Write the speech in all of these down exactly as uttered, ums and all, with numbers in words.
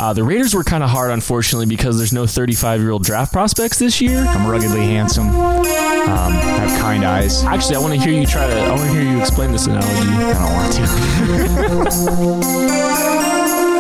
Uh, the Raiders were kind of hard, unfortunately, because there's no thirty-five-year-old draft prospects this year. I'm ruggedly handsome. Um, have kind eyes. Actually, I want to hear you try to. I want to hear you explain this analogy. I don't want to.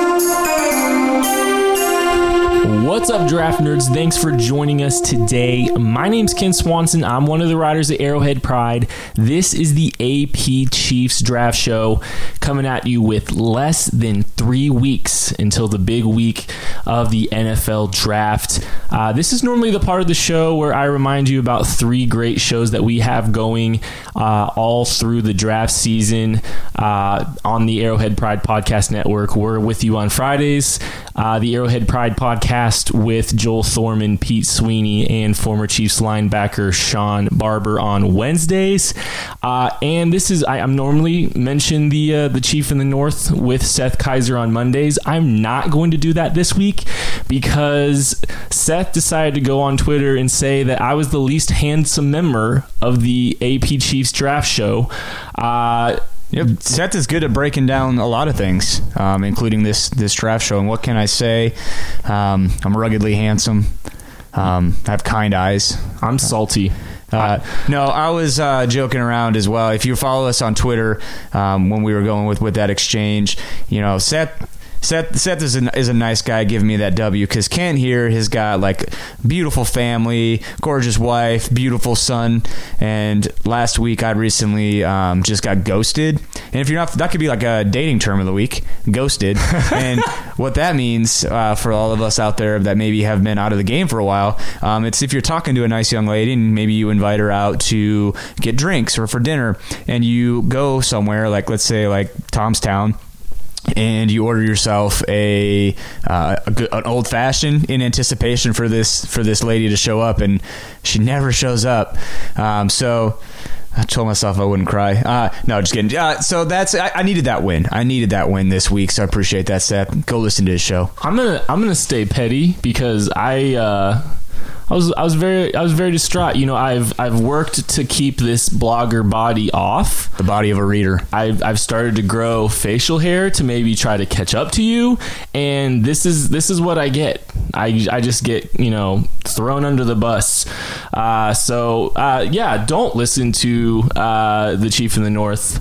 What's up, draft nerds? Thanks for joining us today. My name's Ken Swanson. I'm one of the writers at Arrowhead Pride. This is the A P Chiefs Draft Show, coming at you with less than three weeks until the big week of the N F L Draft. Uh, this is normally the part of the show where I remind you about three great shows that we have going uh, all through the draft season uh, on the Arrowhead Pride Podcast Network. We're with you on Fridays. Uh, the Arrowhead Pride Podcast with Joel Thorman, Pete Sweeney, and former Chiefs linebacker Sean Barber on Wednesdays. Uh, and this is, I, I'm normally mention the uh, the Chief in the North with Seth Kaiser on Mondays. I'm not going to do that this week because Seth decided to go on Twitter and say that I was the least handsome member of the A P Chiefs Draft Show. Uh, Yep. Seth is good at breaking down a lot of things, um, including this this draft show. And what can I say? Um, I'm ruggedly handsome. Um, I have kind eyes. I'm salty. Uh, no, I was uh, joking around as well. If you follow us on Twitter, um, when we were going with, with that exchange, you know, Seth... Seth, Seth is a, is a nice guy giving me that W because Kent here has got like beautiful family, gorgeous wife, beautiful son, and last week I recently um, just got ghosted. And if you're not, that could be like a dating term of the week, ghosted. And what that means uh, for all of us out there that maybe have been out of the game for a while, um, it's if you're talking to a nice young lady and maybe you invite her out to get drinks or for dinner, and you go somewhere like let's say like Tom's Town, and you order yourself a, uh, a good, an old fashioned in anticipation for this for this lady to show up, and she never shows up. Um, so I told myself I wouldn't cry. Uh, no, just kidding. Uh, so that's I, I needed that win. I needed that win this week. So I appreciate that, Seth. Go listen to his show. I'm gonna I'm gonna stay petty because I. Uh I was I was very I was very distraught. You know, I've I've worked to keep this blogger body off. The body of a reader. I've I've started to grow facial hair to maybe try to catch up to you, and this is this is what I get. I, I just get, you know, thrown under the bus. Uh, so uh, yeah, don't listen to uh, the Chief in the North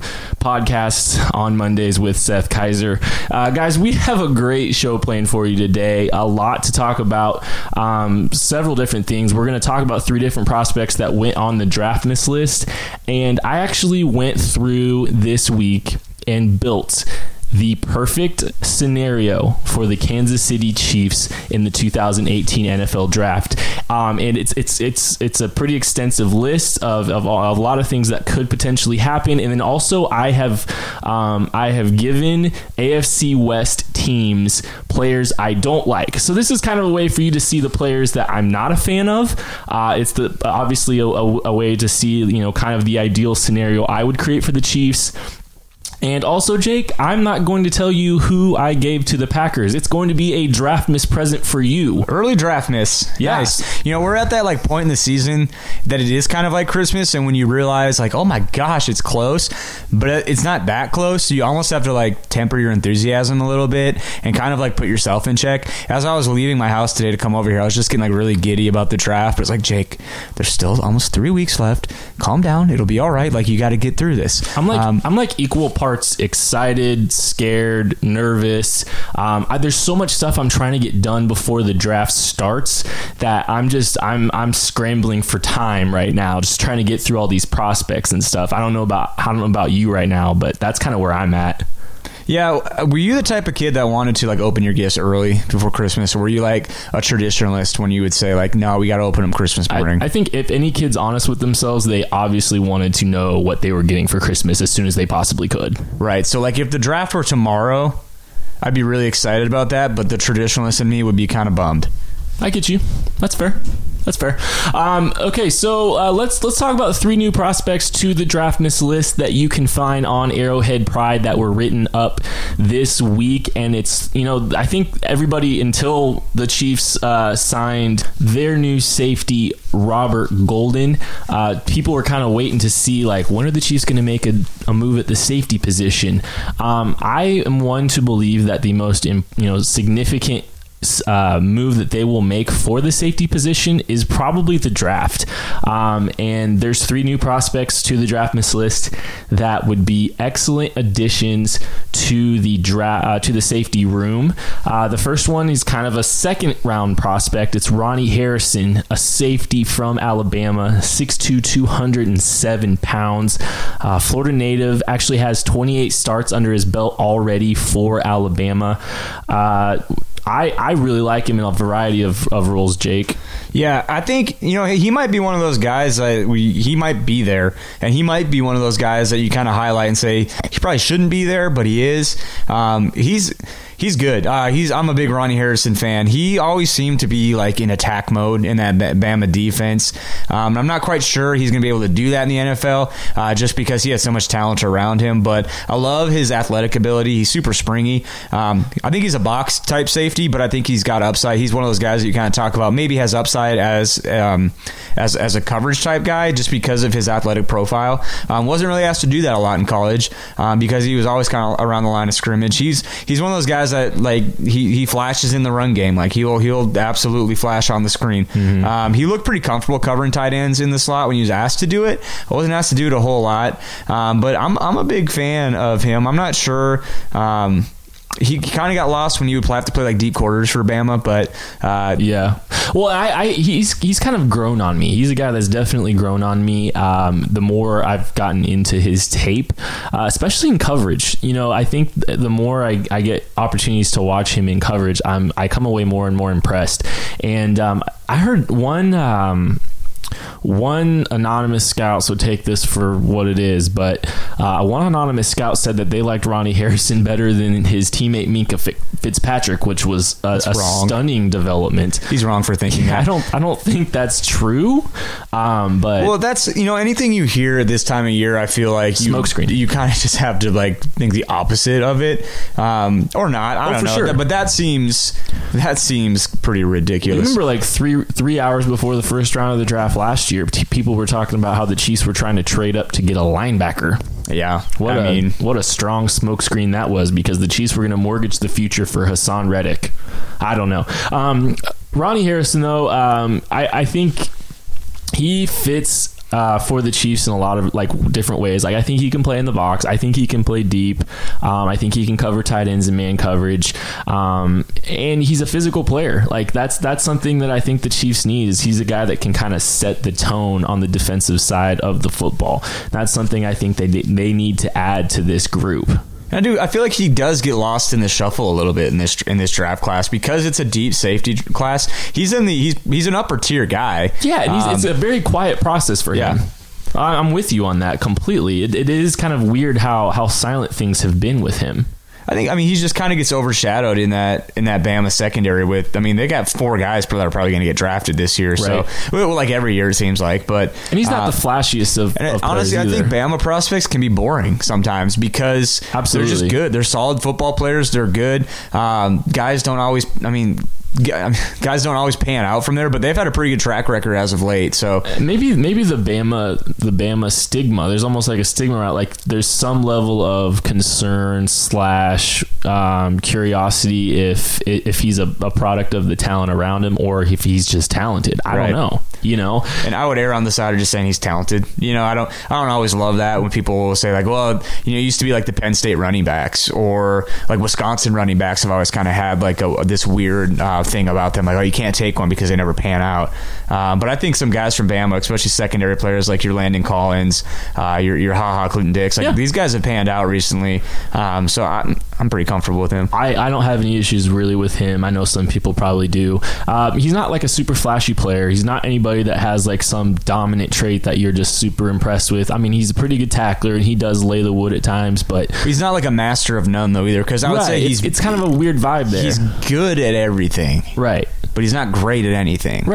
podcast on Mondays with Seth Kaiser. Uh, guys, we have a great show planned for you today. A lot to talk about. Um, several different things. We're going to talk about three different prospects that went on the draft miss list. And I actually went through this week and built the perfect scenario for the Kansas City Chiefs in the two thousand eighteen N F L Draft. Um, and it's it's it's it's a pretty extensive list of, of, of a lot of things that could potentially happen. And then also I have um, I have given A F C West teams players I don't like. So this is kind of a way for you to see the players that I'm not a fan of. Uh, it's the obviously a, a, a way to see, you know, kind of the ideal scenario I would create for the Chiefs. And also, Jake, I'm not going to tell you who I gave to the Packers. It's going to be a draft miss present for you. Early draft miss. Yeah. Nice. You know, we're at that like point in the season that it is kind of like Christmas, and when you realize like, oh my gosh, it's close, but it's not that close. So you almost have to like temper your enthusiasm a little bit and kind of like put yourself in check. As I was leaving my house today to come over here, I was just getting like really giddy about the draft. But it's like, Jake, there's still almost three weeks left. Calm down. It'll be all right. Like, you got to get through this. I'm like, um, I'm like equal parts excited, scared, nervous. Um, I, there's so much stuff I'm trying to get done before the draft starts that I'm just I'm I'm scrambling for time right now, just trying to get through all these prospects and stuff. I don't know about I don't know about you right now, but that's kind of where I'm at. Yeah, were you the type of kid that wanted to like open your gifts early before Christmas, or were you like a traditionalist when you would say like, no, we got to open them Christmas morning? I, I think if any kid's honest with themselves, they obviously wanted to know what they were getting for Christmas as soon as they possibly could. Right. So like if the draft were tomorrow, I'd be really excited about that, but the traditionalist in me would be kind of bummed. I get you. That's fair. That's fair. Um, okay, so uh, let's let's talk about three new prospects to the draft miss list that you can find on Arrowhead Pride that were written up this week. And it's, you know, I think everybody until the Chiefs uh, signed their new safety, Robert Golden, uh, people were kind of waiting to see, like, when are the Chiefs going to make a, a move at the safety position? Um, I am one to believe that the most, you know, significant uh, move that they will make for the safety position is probably the draft. Um, and there's three new prospects to the draft miss list that would be excellent additions to the draft uh, to the safety room. Uh, the first one is kind of a second round prospect. It's Ronnie Harrison, a safety from Alabama, six two, two hundred seven pounds. Uh, Florida native, actually has twenty-eight starts under his belt already for Alabama. Uh, I, I really like him in a variety of, of roles, Jake. Yeah, I think, you know, he might be one of those guys that we, he might be there, and he might be one of those guys that you kind of highlight and say he probably shouldn't be there, but he is. Um, he's he's good. Uh, he's I'm a big Ronnie Harrison fan. He always seemed to be like in attack mode in that Bama defense. Um, I'm not quite sure he's going to be able to do that in the N F L uh, just because he has so much talent around him, but I love his athletic ability. He's super springy. Um, I think he's a box type safety, but I think he's got upside. He's one of those guys that you kind of talk about, maybe has upside as um, as as a coverage type guy just because of his athletic profile. Um, wasn't really asked to do that a lot in college um, because he was always kind of around the line of scrimmage. He's he's one of those guys that like he, he flashes in the run game. Like he'll he'll absolutely flash on the screen. Mm-hmm. Um, he looked pretty comfortable covering tight ends in the slot when he was asked to do it. I wasn't asked to do it a whole lot, um, but I'm I'm a big fan of him. I'm not sure. Um, He kind of got lost when you would have to play like deep quarters for Bama, but uh, yeah. Well, I, I he's he's kind of grown on me. He's a guy that's definitely grown on me. Um, the more I've gotten into his tape, uh, especially in coverage, you know, I think the more I, I get opportunities to watch him in coverage, I'm I come away more and more impressed. And um, I heard one. Um, One anonymous scout, so take this for what it is, but uh, one anonymous scout said that they liked Ronnie Harrison better than his teammate Minka Fitzpatrick, which was a, a stunning development. He's wrong for thinking that. I don't, I don't think that's true. Um, but well, that's you know anything you hear at this time of year, I feel like you smokescreen. You kind of just have to like think the opposite of it, um, or not. I oh, don't for know, sure. but that seems that seems pretty ridiculous. You remember, like three three hours before the first round of the draft last year, t- people were talking about how the Chiefs were trying to trade up to get a linebacker. Yeah, what I a mean, what a strong smokescreen that was, because the Chiefs were going to mortgage the future for Hassan Reddick. I don't know. Um, Ronnie Harrison, though, um, I, I think he fits uh, for the Chiefs in a lot of like different ways. Like I think he can play in the box. I think he can play deep. Um, I think he can cover tight ends and man coverage. Um, and he's a physical player. Like that's that's something that I think the Chiefs need. Is he's a guy that can kind of set the tone on the defensive side of the football. That's something I think they they need to add to this group. I do. I feel like he does get lost in the shuffle a little bit in this in this draft class because it's a deep safety class. He's in the he's he's an upper tier guy. Yeah, and he's, um, it's a very quiet process for yeah. him. I'm with you on that completely. It, it is kind of weird how how silent things have been with him. I think, I mean, he just kind of gets overshadowed in that in that Bama secondary with, I mean, they got four guys that are probably going to get drafted this year. Right. So, well, like every year it seems like. But And he's not uh, the flashiest of, and of honestly, I think Bama prospects can be boring sometimes because Absolutely. they're just good. They're solid football players. They're good. Um, guys don't always, I mean... guys don't always pan out from there, but they've had a pretty good track record as of late. So maybe maybe the Bama the Bama stigma, there's almost like a stigma around, like there's some level of concern slash um, curiosity if if he's a, a product of the talent around him or if he's just talented. I right. don't know, you know. And I would err on the side of just saying he's talented. You know, I don't I don't always love that when people will say like, well, you know, it used to be like the Penn State running backs or like Wisconsin running backs have always kind of had like a, this weird uh, thing about them, like, oh, you can't take one because they never pan out. Um, but I think some guys from Bama, especially secondary players like your Landon Collins, uh, your your Ha Ha Clinton Dix, like yeah. these guys have panned out recently. Um, so I'm I'm pretty comfortable with him. I, I don't have any issues really with him. I know some people probably do. Uh, he's not like a super flashy player. He's not anybody that has like some dominant trait that you're just super impressed with. I mean, he's a pretty good tackler and he does lay the wood at times, but he's not like a master of none though either. Because I would right, say he's it's, it's kind of a weird vibe there. He's good at everything. Right. But he's not great at anything. Right.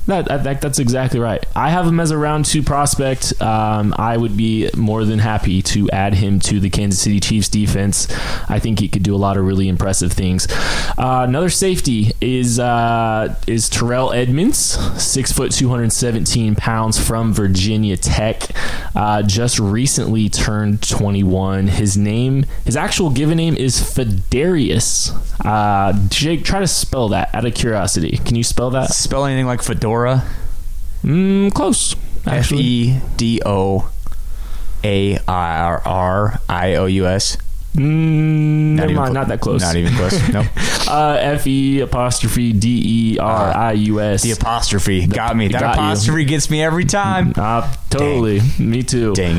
That, that that's exactly right. I have him as a round two prospect. Um, I would be more than happy to add him to the Kansas City Chiefs defense. I think he could do a lot of really impressive things. Uh, another safety is uh, is Terrell Edmonds, six foot, two hundred seventeen pounds, from Virginia Tech. Uh, just recently turned twenty-one. His name, his actual given name is Fedarius. Uh, Jake, try to spell that out of curiosity. Can you spell that? Spell anything like fedora? Mm, close. F E D O A R R I O U S. Mm, never mind, cl- not that close. Not even close. No. uh, F E apostrophe D E R I U S. The apostrophe got me. That got apostrophe you. gets me every time. Uh, totally. Dang. Me too. Dang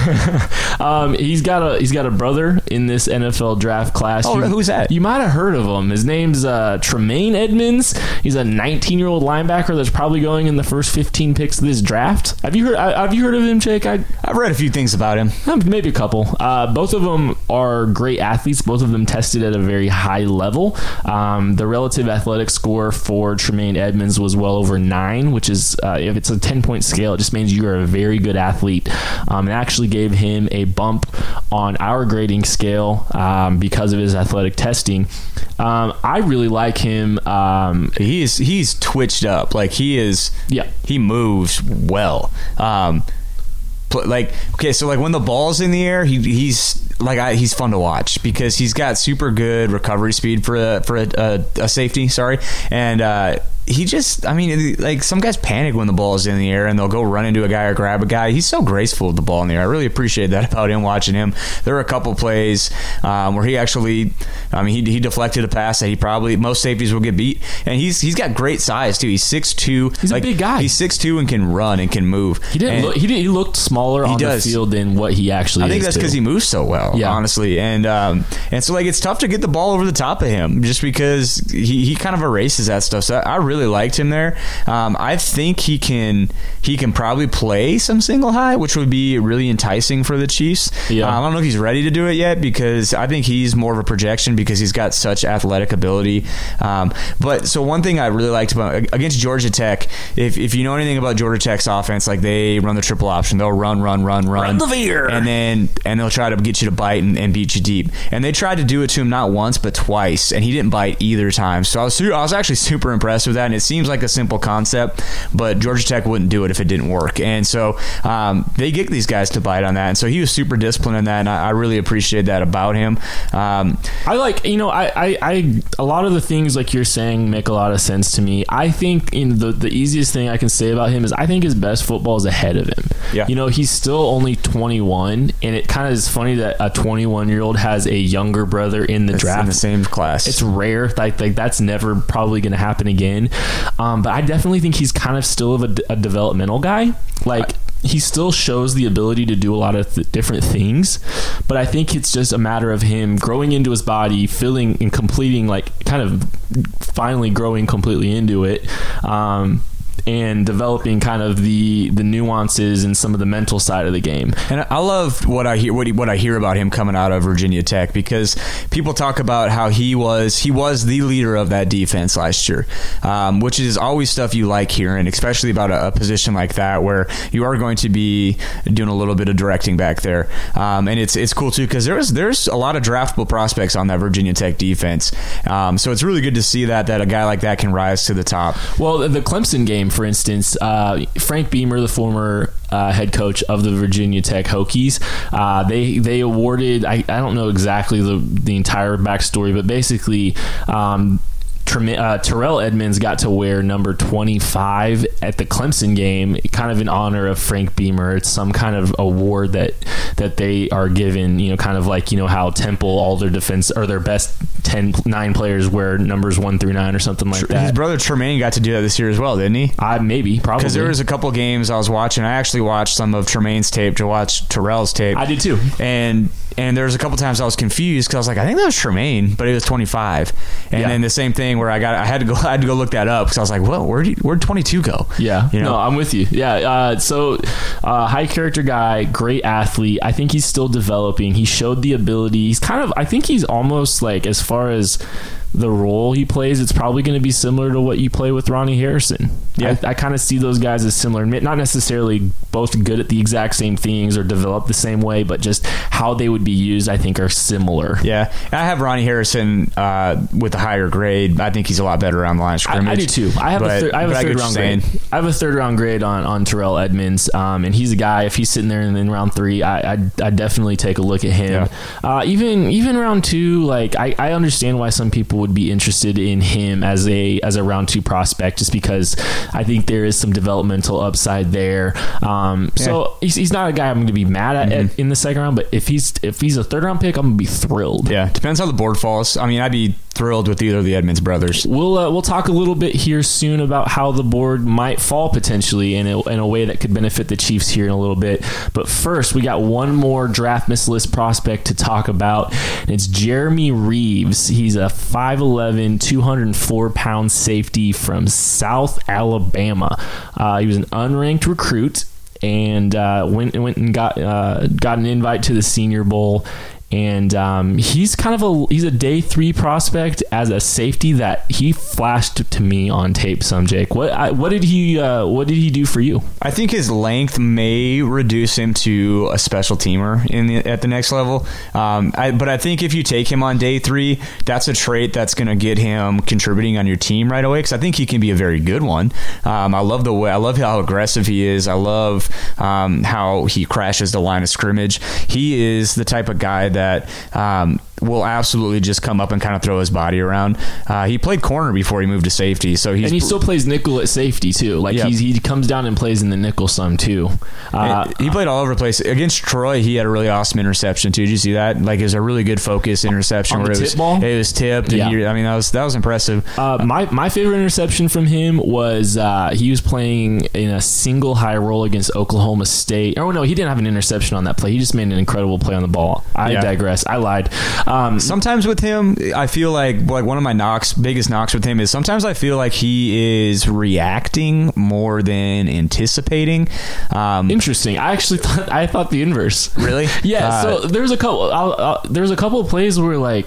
it. um, he's got a he's got a brother in this N F L draft class. Oh, you, who's that? You might have heard of him. His name's uh, Tremaine Edmonds. He's a nineteen-year-old linebacker that's probably going in the first fifteen picks of this draft. Have you heard? Have you heard of him, Jake? I, I've read a few things about him. Maybe a couple. Uh, both of them are great athletes. Both of them tested at a very high level. Um, the relative athletic score for Tremaine Edmonds was well over nine, which is, uh, if it's a ten-point scale, it just means you are a very good athlete. Um, it actually gave him a bump on our grading scale um, because of his athletic testing. Um, I really like him. Um, he's he's twitched up. Like he is. Yeah. He moves well. Um, like okay, so like when the ball's in the air, he he's like I, he's fun to watch because he's got super good recovery speed for a for a, a, a safety. Sorry, and uh, he just I mean like some guys panic when the ball is in the air and they'll go run into a guy or grab a guy. He's so graceful with the ball in the air. I really appreciate that about him. Watching him, there were a couple plays um, where he actually, I mean, he he deflected a pass that he probably most safeties will get beat, and he's he's got great size too. He's six two. He's like, a big guy. He's six two and can run and can move. He didn't. And Look, he did. He looked smaller on does. the field than what he actually. I think is that's too. because he moves so well. Yeah. honestly, and um, and so like it's tough to get the ball over the top of him just because he, he kind of erases that stuff. So I really liked him there. Um, I think he can he can probably play some single high, which would be really enticing for the Chiefs. Yeah. Um, I don't know if he's ready to do it yet because I think he's more of a projection because he's got such athletic ability. Um, but so one thing I really liked about against Georgia Tech, if if you know anything about Georgia Tech's offense, like they run the triple option, they'll run, run, run, run, Run the veer. and then and they'll try to get you to bite and, and beat you deep. And they tried to do it to him not once but twice, and he didn't bite either time. So I was su- I was actually super impressed with that. And it seems like a simple concept, but Georgia Tech wouldn't do it if it didn't work. And so um, they get these guys to bite on that. And so he was super disciplined in that, and I, I really appreciate that about him. Um, I like, you know, I, I, I, a lot of the things like you're saying make a lot of sense to me. I think in the the easiest thing I can say about him is I think his best football is ahead of him. Yeah. You know, he's still only twenty-one, and it kind of is funny that a twenty-one year old has a younger brother in the draft in the same class. It's rare. Like, like that's never probably going to happen again. Um, but I definitely think he's kind of still of a, a developmental guy. Like, he still shows the ability to do a lot of th- different things, but I think it's just a matter of him growing into his body, filling and completing, like kind of finally growing completely into it. Um, and developing kind of the the nuances and some of the mental side of the game. And I love what I hear what, he, what I hear about him coming out of Virginia Tech, because people talk about how he was he was the leader of that defense last year, um, which is always stuff you like hearing, especially about a, a position like that where you are going to be doing a little bit of directing back there. Um, and it's it's cool too because there's there's a lot of draftable prospects on that Virginia Tech defense. Um, so it's really good to see that that a guy like that can rise to the top. Well, the Clemson game, for instance, uh, Frank Beamer, the former uh, head coach of the Virginia Tech Hokies, uh, they they awarded, I, I don't know exactly the, the entire backstory, but basically um, Uh, Terrell Edmonds got to wear number twenty-five at the Clemson game, kind of in honor of Frank Beamer. It's some kind of award that that they are given, you know, kind of like, you know, how Temple, all their defense or their best ten, nine players wear numbers one through nine or something like that. His brother Tremaine got to do that this year as well, didn't he? Uh, maybe, probably. Because there was a couple games I was watching. I actually watched some of Tremaine's tape to watch Terrell's tape. I did too. And and there was a couple times I was confused because I was like, I think that was Tremaine, but it was twenty-five. And yeah. then the same thing where I got I had to go I had to go look that up because I was like, well, where did where'd twenty-two go? Yeah, you know? No, I'm with you. Yeah, uh, so uh, high character guy, great athlete. I think he's still developing. He showed the ability. He's kind of, I think he's almost like, as far as the role he plays, it's probably going to be similar to what you play with Ronnie Harrison. Yeah. I, I kind of see those guys as similar, not necessarily both good at the exact same things or developed the same way, but just how they would be used, I think, are similar. Yeah, I have Ronnie Harrison uh, with a higher grade. I think he's a lot better around the line of scrimmage. I, I do too. I have but, a, thir- I have a third round grade. I have a third round grade on, on Terrell Edmonds, um, and he's a guy. If he's sitting there in, in round three, I I definitely take a look at him. Yeah. Uh, even even round two, like I, I understand why some people would be interested in him as a as a round two prospect, just because I think there is some developmental upside there. Um, yeah. So he's, he's not a guy I'm going to be mad at, mm-hmm. at in the second round, but if he's if he's a third round pick, I'm going to be thrilled. Yeah, depends how the board falls. I mean, I'd be thrilled with either of the Edmonds brothers. We'll uh, we'll talk a little bit here soon about how the board might fall potentially in a, in a way that could benefit the Chiefs here in a little bit. But first, we got one more draft miss list prospect to talk about, and it's Jeremy Reaves. He's a five eleven, two hundred four pound safety from South Alabama. Uh, he was an unranked recruit and uh, went went and got uh, got an invite to the Senior Bowl. And um, he's kind of a he's a day three prospect as a safety that he flashed to me on tape. Some Jake, what I, what did he uh, what did he do for you? I think his length may reduce him to a special teamer in the, at the next level. Um, I, but I think if you take him on day three, that's a trait that's going to get him contributing on your team right away. Because I think he can be a very good one. Um, I love the way I love how aggressive he is. I love um, how he crashes the line of scrimmage. He is the type of guy that. that um, will absolutely just come up and kind of throw his body around. Uh, he played corner before he moved to safety, so he's and he still plays nickel at safety too. Like yep. he's, he comes down and plays in the nickel some too. Uh, he played all over the place against Troy. He had a really awesome interception too. Did you see that? Like it was a really good focus interception where it was ball? it was tipped. Yeah. And he, I mean that was that was impressive. Uh, my my favorite interception from him was uh, he was playing in a single high roll against Oklahoma State. Oh no, he didn't have an interception on that play. He just made an incredible play on the ball. I yeah. digress. I lied. Um, sometimes with him, I feel like like one of my knocks, biggest knocks with him is sometimes I feel like he is reacting more than anticipating. Um, Interesting. I actually thought I thought the inverse. Really? Yeah. Uh, so there's a couple. I'll, I'll, there's a couple of plays where like.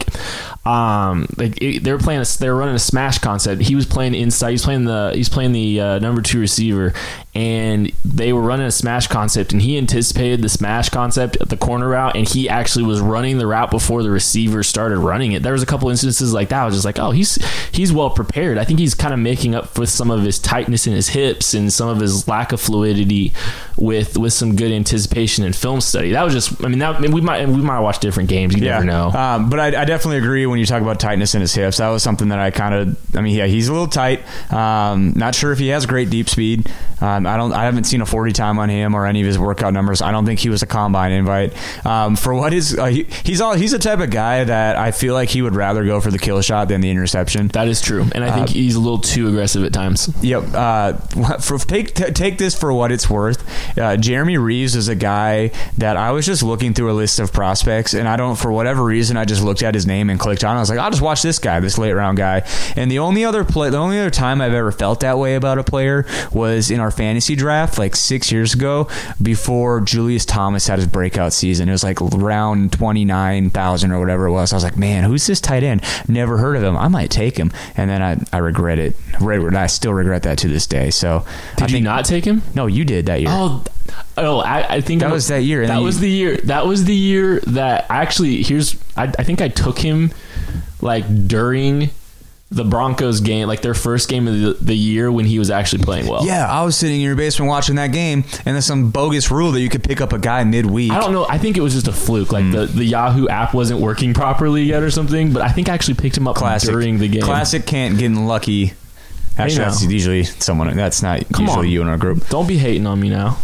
Um, like it, they were playing, a, they were running a smash concept. He was playing inside. He's playing the, he's playing the uh, number two receiver, and they were running a smash concept. And he anticipated the smash concept at the corner route, and he actually was running the route before the receiver started running it. There was a couple instances like that. I was just like, oh, he's he's well prepared. I think he's kind of making up for some of his tightness in his hips and some of his lack of fluidity with with some good anticipation and film study. That was just, I mean, that I mean, we might we might watch different games. You yeah. never know. Um, but I, I definitely agree when you talk about tightness in his hips. That was something that I kind of, I mean, yeah, he's a little tight. Um, not sure if he has great deep speed. Um, I don't, I haven't seen a forty time on him or any of his workout numbers. I don't think he was a combine invite. Um, for what is, uh, he, he's all, he's the type of guy that I feel like he would rather go for the kill shot than the interception. That is true. And I think uh, he's a little too aggressive at times. Yep. Uh, for, take, t- take this for what it's worth. Uh, Jeremy Reaves is a guy that I was just looking through a list of prospects, and I don't, for whatever reason, I just looked at his name and clicked on it. I was like, I'll just watch this guy, this late round guy. And the only other play, the only other time I've ever felt that way about a player was in our fantasy draft, like six years ago, before Julius Thomas had his breakout season. It was like round twenty-nine thousand or whatever it was. I was like, man, who's this tight end? Never heard of him. I might take him. And then I, I regret it. I still regret that to this day. So did I think, you not take him? No, you did that year. Oh, oh, I, I think that I'm, was that year. That you, was the year. That was the year that actually. Here's. I, I think I took him like during the Broncos game, like their first game of the, the year when he was actually playing well. Yeah, I was sitting in your basement watching that game, and there's some bogus rule that you could pick up a guy midweek. I don't know. I think it was just a fluke. Like mm. the, the Yahoo app wasn't working properly yet or something, but I think I actually picked him up Classic. during the game. Classic can't get lucky. Actually, that's usually someone. That's not Come usually on. you in our group. Don't be hating on me now.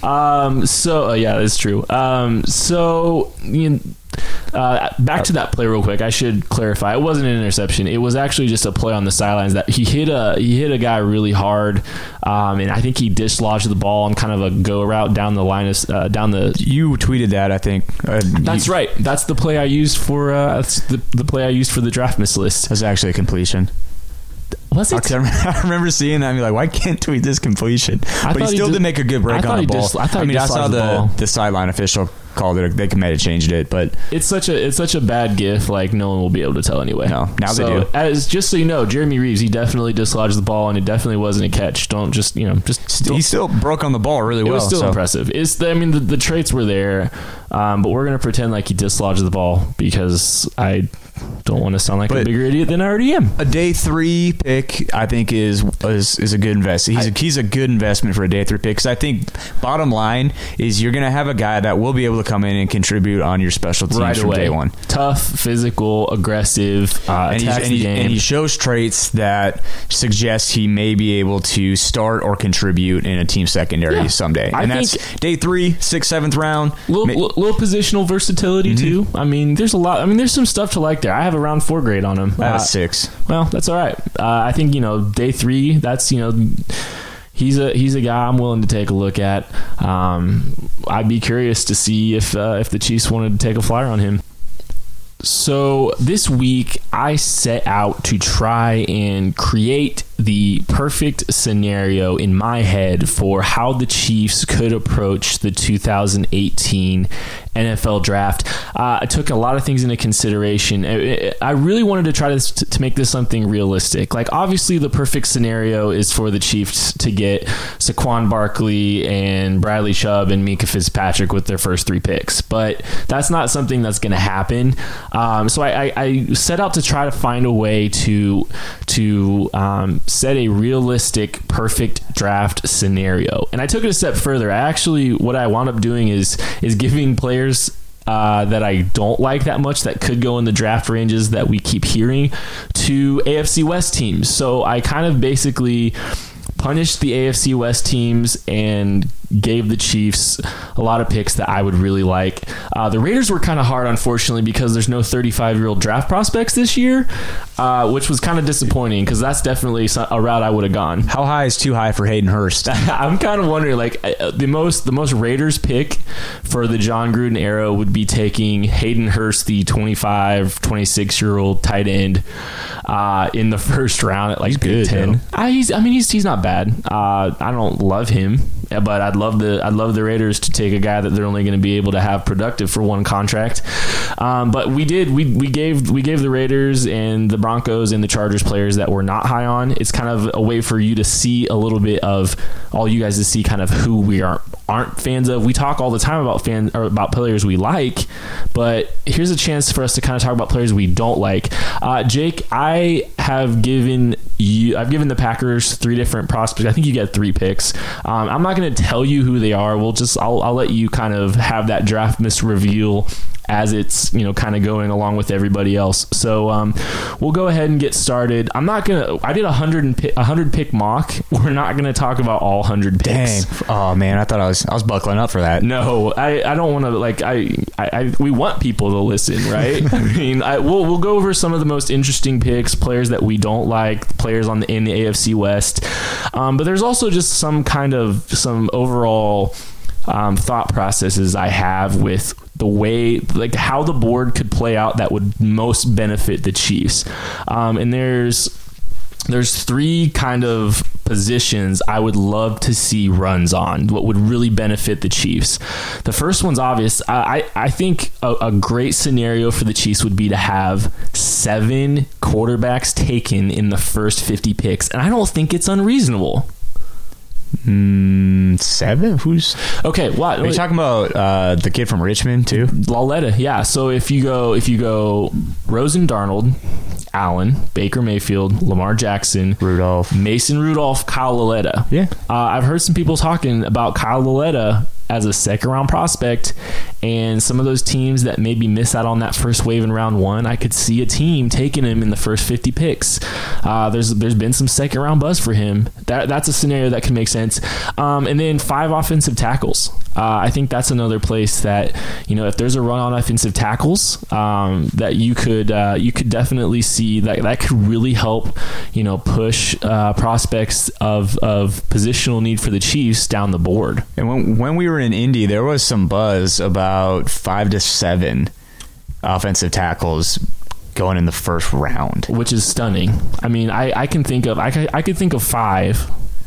Um. So uh, yeah, that's true. Um. So you know, uh, back to that play real quick. I should clarify. It wasn't an interception. It was actually just a play on the sidelines that he hit a he hit a guy really hard. Um. And I think he dislodged the ball on kind of a go route down the line of uh, down the. You tweeted that, I think. Uh, that's you, right. That's the play I used for. Uh, that's the the play I used for the draft miss list. That's actually a completion. Was it? I remember seeing that and be like, why can't tweet this completion? I but he still he did, did make a good break on the ball. Dis, I, thought I mean, I saw the, the, the sideline official called it. They might have changed it, but it's such a it's such a bad gif. Like no one will be able to tell anyway. No, now so, they do. As just so you know, Jeremy Reeves, he definitely dislodged the ball, and it definitely wasn't a catch. Don't just you know just he still broke on the ball really well. It was still so. impressive. It's the, I mean the, the traits were there, um, but we're gonna pretend like he dislodged the ball because I don't want to sound like but a bigger idiot than I already am. A day three pick, I think, is is, is a good investment. He's a, he's a good investment for a day three pick because I think bottom line is you're going to have a guy that will be able to come in and contribute on your special teams right from away. day one. Tough, physical, aggressive, uh, and, he's, and, he, and he shows traits that suggest he may be able to start or contribute in a team secondary yeah. someday. I and think that's day three, sixth, seventh round. Little, May- little positional versatility mm-hmm. too. I mean, there's a lot. I mean, there's some stuff to like there. I have a round four grade on him. I have uh, a six. Well, that's all right. Uh, I think you know day three. That's you know. He's a he's a guy I'm willing to take a look at. Um, I'd be curious to see if uh, if the Chiefs wanted to take a flyer on him. So this week I set out to try and create the perfect scenario in my head for how the Chiefs could approach the two thousand eighteen N F L draft. Uh, I took a lot of things into consideration. I, I really wanted to try to, to make this something realistic. Like obviously the perfect scenario is for the Chiefs to get Saquon Barkley and Bradley Chubb and Minkah Fitzpatrick with their first three picks, but that's not something that's going to happen. Um, so I, I, I set out to try to find a way to to um, set a realistic, perfect draft scenario. And I took it a step further. I actually, what I wound up doing is is giving players uh, that I don't like that much that could go in the draft ranges that we keep hearing to A F C West teams. So I kind of basically punished the A F C West teams and gave the Chiefs a lot of picks that I would really like. Uh, the Raiders were kind of hard, unfortunately, because there's no thirty-five-year-old draft prospects this year, uh, which was kind of disappointing because that's definitely a route I would have gone. How high is too high for Hayden Hurst? I'm kind of wondering, like the most the most Raiders pick for the John Gruden era would be taking Hayden Hurst, the twenty-five, twenty-six-year-old tight end, uh, in the first round at like he's good, ten. I, he's, I mean, he's he's not bad. Uh, I don't love him, but I'd love the I'd love the Raiders to take a guy that they're only going to be able to have productive for one contract. Um, but we did we we gave we gave the Raiders and the Broncos and the Chargers players that we're not high on. It's kind of a way for you to see a little bit of all you guys to see kind of who we aren't aren't fans of. We talk all the time about fan or about players we like, but here's a chance for us to kind of talk about players we don't like. Uh, Jake, I have given you I've given the Packers three different prospects. I think you get three picks. Um, I'm not going to tell you who they are. We'll just I'll I'll let you kind of have that draft miss reveal as it's, you know, kind of going along with everybody else. So um, we'll go ahead and get started. I'm not gonna. I did a hundred a hundred pick mock. We're not gonna talk about all hundred picks. Dang. Oh man, I thought I was I was buckling up for that. No, I, I don't want to like I, I I we want people to listen, right? I mean, I we'll we'll go over some of the most interesting picks, players that we don't like, players on the in the A F C West. Um, but there's also just some kind of some overall um, thought processes I have with the way, like how the board could play out that would most benefit the Chiefs. Um, and there's there's three kind of positions I would love to see runs on, what would really benefit the Chiefs. The first one's obvious. I, I think a, a great scenario for the Chiefs would be to have seven quarterbacks taken in the first fifty picks. And I don't think it's unreasonable. Mm, seven? Who's okay? What are you talking about? Uh, the kid from Richmond too, Lauletta. Yeah. So if you go, if you go, Rosen, Darnold, Allen, Baker Mayfield, Lamar Jackson, Rudolph, Mason Rudolph, Kyle Lauletta. Yeah. Uh, I've heard some people talking about Kyle Lauletta as a second round prospect, and some of those teams that maybe miss out on that first wave in round one, I could see a team taking him in the first fifty picks. Uh, there's there's been some second round buzz for him. That that's a scenario that can make sense. Um, and then five offensive tackles. Uh, I think that's another place that, you know, if there's a run on offensive tackles, um, that you could uh, you could definitely see that that could really help, you know, push uh, prospects of of positional need for the Chiefs down the board. And when when we were in Indy, there was some buzz about five to seven offensive tackles going in the first round, which is stunning. I mean, I, I can think of I could, I could think of five.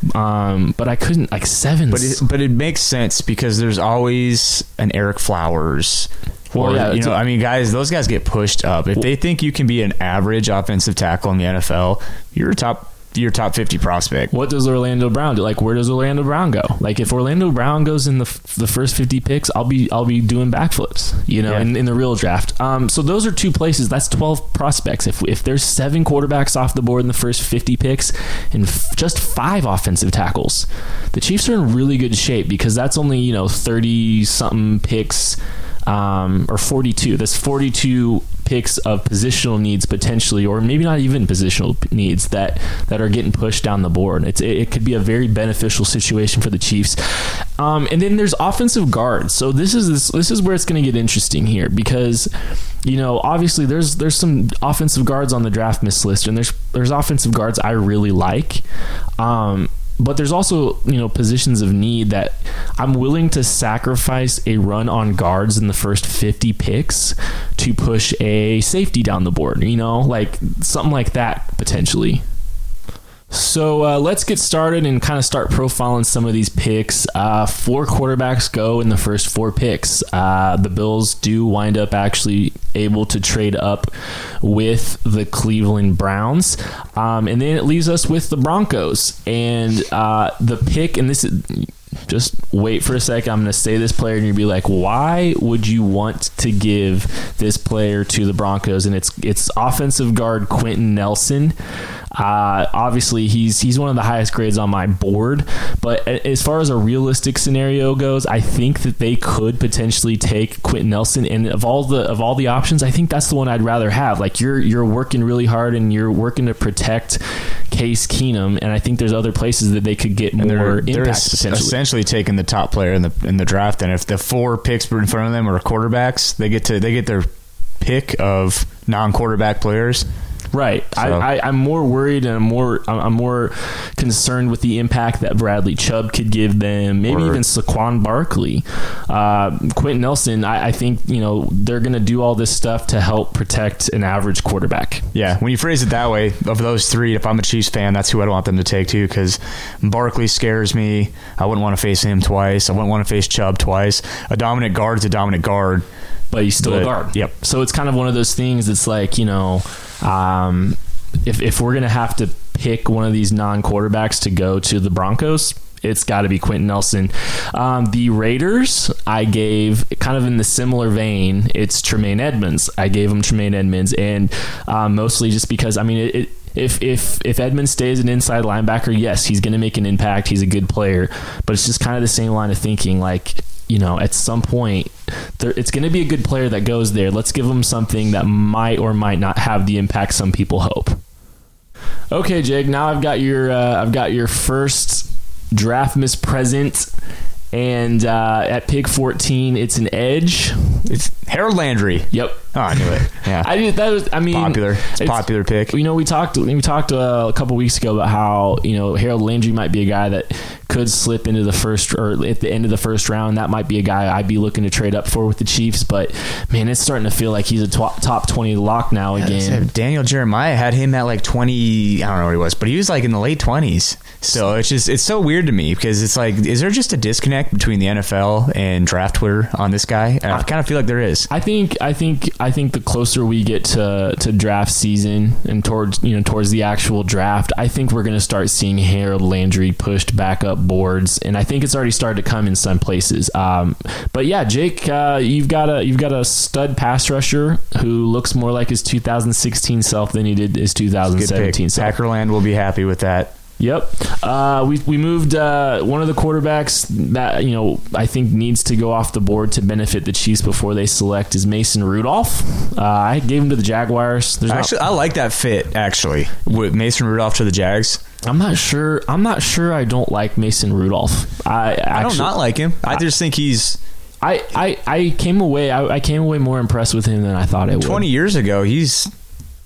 Um, but I couldn't like seven. But it, but it makes sense because there's always an Eric Flowers. Or, well, yeah, you know, I mean, guys, those guys get pushed up. If they think you can be an average offensive tackle in the N F L, you're a top. Your top fifty prospect. What does Orlando Brown do? Like, where does Orlando Brown go? Like, if Orlando Brown goes in the the first fifty picks, I'll be I'll be doing backflips, you know, yeah. in, in the real draft. Um, so those are two places. That's twelve prospects. If if there's seven quarterbacks off the board in the first fifty picks and f- just five offensive tackles, the Chiefs are in really good shape because that's only, you know, thirty something picks. Um, or forty-two. That's forty-two picks of positional needs potentially, or maybe not even positional needs that, that are getting pushed down the board. It's, it, it could be a very beneficial situation for the Chiefs. Um, and then there's offensive guards. So this is this, this is where it's going to get interesting here because, you know, obviously there's there's some offensive guards on the draft miss list, and there's there's offensive guards I really like. Um, But there's also, you know, positions of need that I'm willing to sacrifice a run on guards in the first fifty picks to push a safety down the board, you know, like something like that potentially. So uh, let's get started and kind of start profiling some of these picks. Uh, four quarterbacks go in the first four picks. Uh, the Bills do wind up actually able to trade up with the Cleveland Browns. Um, and then it leaves us with the Broncos. And uh, the pick, and this is... Just wait for a second. I'm going to say this player, and you'll be like, why would you want to give this player to the Broncos? And it's it's offensive guard Quentin Nelson. Uh, obviously, he's he's one of the highest grades on my board. But as far as a realistic scenario goes, I think that they could potentially take Quentin Nelson. And of all the of all the options, I think that's the one I'd rather have. Like you're you're working really hard, and you're working to protect Case Keenum, and I think there's other places that they could get more they're, impact they're potentially. Essentially taking the top player in the in the draft, and if the four picks in front of them are quarterbacks, they get to they get their pick of non-quarterback players. Right. So. I, I, I'm more worried and I'm more I'm more concerned with the impact that Bradley Chubb could give them, maybe or, even Saquon Barkley. Uh, Quentin Nelson, I, I think, you know, they're going to do all this stuff to help protect an average quarterback. Yeah, when you phrase it that way, of those three, if I'm a Chiefs fan, that's who I'd want them to take too, because Barkley scares me. I wouldn't want to face him twice. I wouldn't want to face Chubb twice. A dominant guard is a dominant guard. But he's still but, a guard. Yep. So it's kind of one of those things. It's like, you know, um, if if we're going to have to pick one of these non-quarterbacks to go to the Broncos, it's got to be Quentin Nelson. Um, the Raiders, I gave kind of in the similar vein. It's Tremaine Edmonds. I gave him Tremaine Edmonds, and um, mostly just because, I mean, it, it If if if Edmonds stays an inside linebacker, yes, he's going to make an impact. He's a good player, but it's just kind of the same line of thinking. Like, you know, at some point, there, it's going to be a good player that goes there. Let's give him something that might or might not have the impact some people hope. Okay, Jake. Now I've got your uh, I've got your first draft miss present. And uh, at pick fourteen, it's an edge. It's Harold Landry. Yep. Oh, I knew it. Yeah. I did, that was. I mean, popular. It's a popular pick. You know, we talked. We talked uh, a couple weeks ago about how, you know, Harold Landry might be a guy that could slip into the first or at the end of the first round. That might be a guy I'd be looking to trade up for with the Chiefs. But man, it's starting to feel like he's a tw- top twenty lock now yeah, again. Daniel Jeremiah had him at like twenty. I don't know what he was, but he was like in the late twenties. So it's just it's so weird to me because it's like, is there just a disconnect between the N F L and draft Twitter on this guy? And I kind of feel like there is. I think I think I think the closer we get to, to draft season and towards you know towards the actual draft, I think we're going to start seeing Harold Landry pushed back up boards, and I think it's already started to come in some places. Um, but yeah, Jake, uh, you've got a you've got a stud pass rusher who looks more like his two thousand sixteen self than he did his two thousand seventeen self. Packerland will be happy with that. Yep. Uh, we we moved uh, one of the quarterbacks that, you know, I think needs to go off the board to benefit the Chiefs before they select is Mason Rudolph. Uh, I gave him to the Jaguars. There's actually, not, I like that fit, actually, with Mason Rudolph to the Jags. I'm not sure. I'm not sure I don't like Mason Rudolph. I, actually, I don't not like him. I just think he's... I, I, I came away I, I came away more impressed with him than I thought I would. twenty years ago, he's...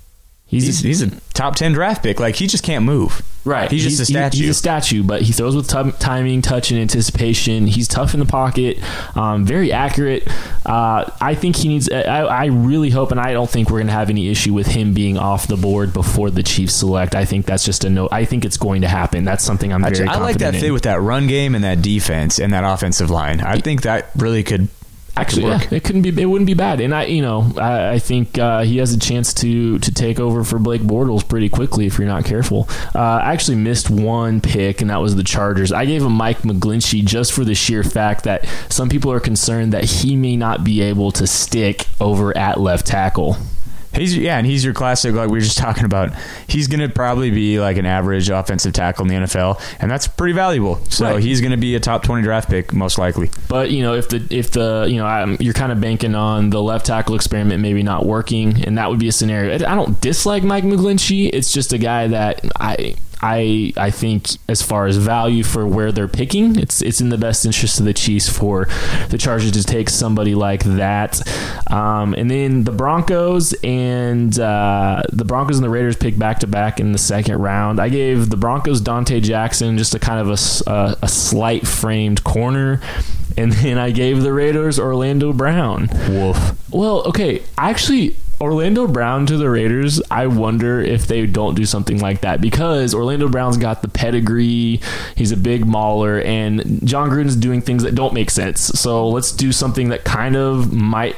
He's he's, he's a top ten draft pick. Like, he just can't move. Right. He's just a statue. He's a statue, but he throws with t- timing, touch, and anticipation. He's tough in the pocket, um, very accurate. Uh, I think he needs. I, I really hope, and I don't think we're going to have any issue with him being off the board before the Chiefs select. I think that's just a no. I think it's going to happen. That's something I'm very. I, I like that in. fit with that run game and that defense and that offensive line. I think that really could. Actually, yeah, it couldn't be. It wouldn't be bad, and I, you know, I, I think uh, he has a chance to to take over for Blake Bortles pretty quickly if you're not careful. Uh, I actually missed one pick, and that was the Chargers. I gave him Mike McGlinchey just for the sheer fact that some people are concerned that he may not be able to stick over at left tackle. He's yeah, and he's your classic, like we were just talking about. He's going to probably be like an average offensive tackle in the N F L, and that's pretty valuable. So right. He's going to be a top twenty draft pick most likely. But you know, if the if the you know I'm, you're kind of banking on the left tackle experiment maybe not working, and that would be a scenario. I don't dislike Mike McGlinchey. It's just a guy that I. I I think as far as value for where they're picking, it's it's in the best interest of the Chiefs for the Chargers to take somebody like that. Um, and then the Broncos and uh, the Broncos and the Raiders pick back to back in the second round. I gave the Broncos Dante Jackson, just a kind of a, a, a slight framed corner. And then I gave the Raiders Orlando Brown. Woof. Well, okay, actually, Orlando Brown to the Raiders, I wonder if they don't do something like that, because Orlando Brown's got the pedigree, he's a big mauler, and John Gruden's doing things that don't make sense. So let's do something that kind of might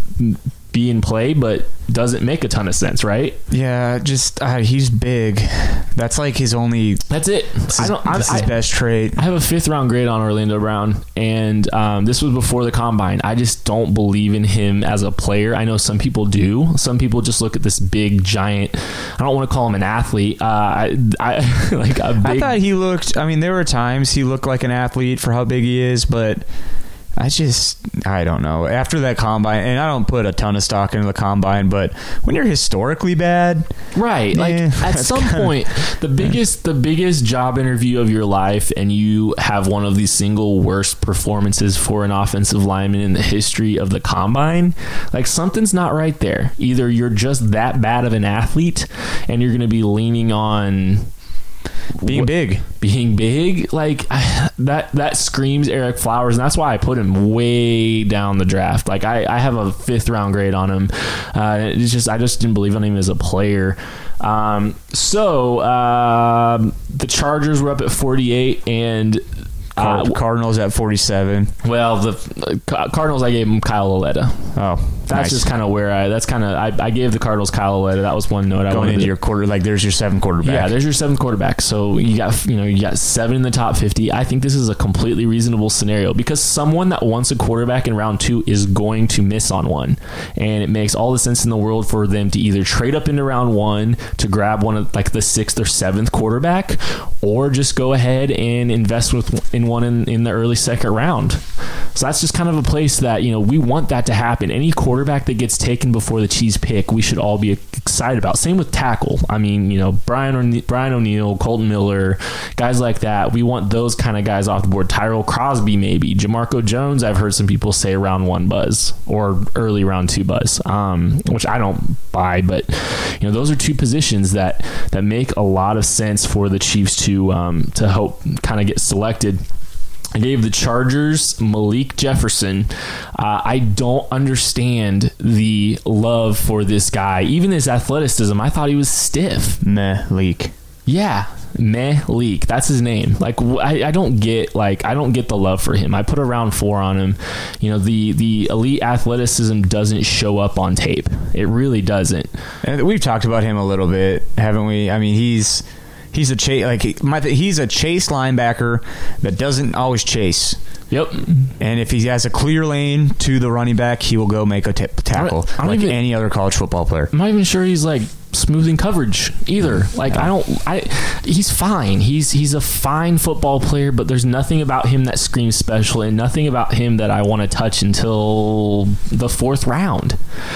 be in play, but doesn't make a ton of sense, right? Yeah, just uh, he's big. That's like his only. That's it. This I is, don't. I, this is I, best trait. I have a fifth round grade on Orlando Brown, and um, this was before the combine. I just don't believe in him as a player. I know some people do. Some people just look at this big giant. I don't want to call him an athlete. Uh, I, I like a big. I thought he looked. I mean, there were times he looked like an athlete for how big he is, but. I just, I don't know. After that combine, and I don't put a ton of stock into the combine, but when you're historically bad, right? Like eh, at some kinda, point, the biggest, the biggest job interview of your life, and you have one of the single worst performances for an offensive lineman in the history of the combine. Like something's not right there. Either you're just that bad of an athlete, and you're going to be leaning on. Being big. Being big, like I, that that screams Eric Flowers, and that's why I put him way down the draft. Like I, I have a fifth round grade on him. Uh, it's just I just didn't believe in him as a player. Um, so uh, the Chargers were up at forty-eight, and uh, Cardinals at forty-seven. Well, the uh, Cardinals, I gave them Kyle Lauletta. Oh, that's nice. just kind of where I. That's kind of I, I gave the Cardinals Kyle Lauletta. That was one note I going wanted into to, your quarter. Like there's your seventh quarterback. Yeah, there's your seventh quarterback. So you got you know you got seven in the top fifty. I think this is a completely reasonable scenario because someone that wants a quarterback in round two is going to miss on one, and it makes all the sense in the world for them to either trade up into round one to grab one of like the sixth or seventh quarterback, or just go ahead and invest with in one in, in the early second round. So that's just kind of a place that, you know, we want that to happen. Any quarterback that gets taken before the Chiefs pick, we should all be excited about. Same with tackle. I mean, you know, Brian O'Ne- Brian O'Neill, Colton Miller, guys like that. We want those kind of guys off the board. Tyrell Crosby, maybe. Jamarco Jones, I've heard some people say round one buzz or early round two buzz, um, which I don't buy. But, you know, those are two positions that, that make a lot of sense for the Chiefs to um, to hope kind of get selected. I gave the Chargers Malik Jefferson. Uh, I don't understand the love for this guy. Even his athleticism, I thought he was stiff. Malik. Yeah, Malik. That's his name. Like I, I don't get like I don't get the love for him. I put a round four on him. You know, the the elite athleticism doesn't show up on tape. It really doesn't. And we've talked about him a little bit, haven't we? I mean, he's. He's a chase like my, he's a chase linebacker that doesn't always chase. Yep. And if he has a clear lane to the running back, he will go make a t- tackle I don't like even, any other college football player. I'm not even sure he's like smoothing coverage either. Like I don't I he's fine. He's he's a fine football player, but there's nothing about him that screams special and nothing about him that I want to touch until the fourth round.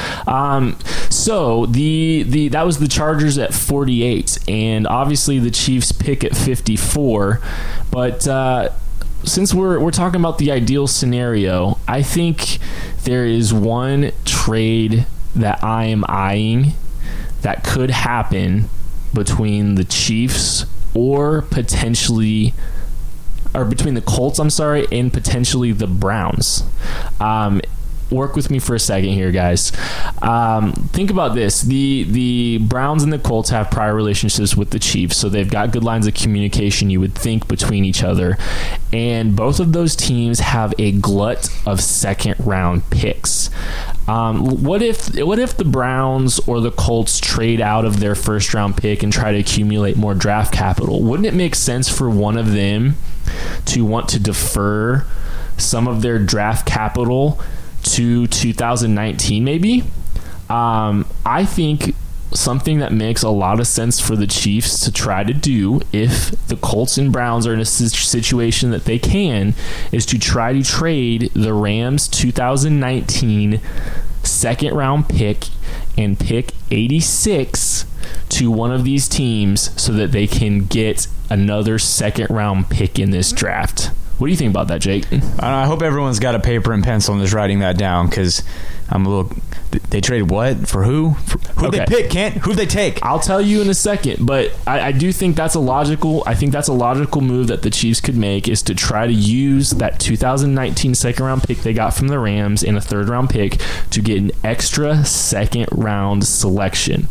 Um so the the that was the Chargers at forty-eight, and obviously the Chiefs pick at fifty-four, but uh since we're we're talking about the ideal scenario, I think there is one trade that I am eyeing that could happen between the Chiefs or potentially or between the Colts, I'm sorry, and potentially the Browns. Um, work with me for a second here, guys. Um, think about this. The the Browns and the Colts have prior relationships with the Chiefs, so they've got good lines of communication, you would think, between each other. And both of those teams have a glut of second-round picks. Um, what if what if the Browns or the Colts trade out of their first-round pick and try to accumulate more draft capital? Wouldn't it make sense for one of them to want to defer some of their draft capital to two thousand nineteen maybe? Um, I think something that makes a lot of sense for the Chiefs to try to do, if the Colts and Browns are in a situation that they can, is to try to trade the Rams two thousand nineteen second round pick and pick eighty-six to one of these teams so that they can get another second round pick in this draft. What do you think about that, Jake? I hope everyone's got a paper and pencil and is writing that down, because I'm a little. They traded what for who? For, who'd Okay. they pick? Kent? Who'd they take? I'll tell you in a second, but I, I do think that's a logical. I think that's a logical move that the Chiefs could make, is to try to use that two thousand nineteen second round pick they got from the Rams and a third round pick to get an extra second round selection.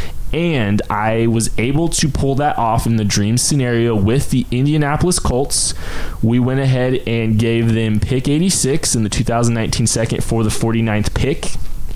And I was able to pull that off in the dream scenario with the Indianapolis Colts. We went ahead and gave them pick eighty-six in the two thousand nineteen second for the forty-ninth pick.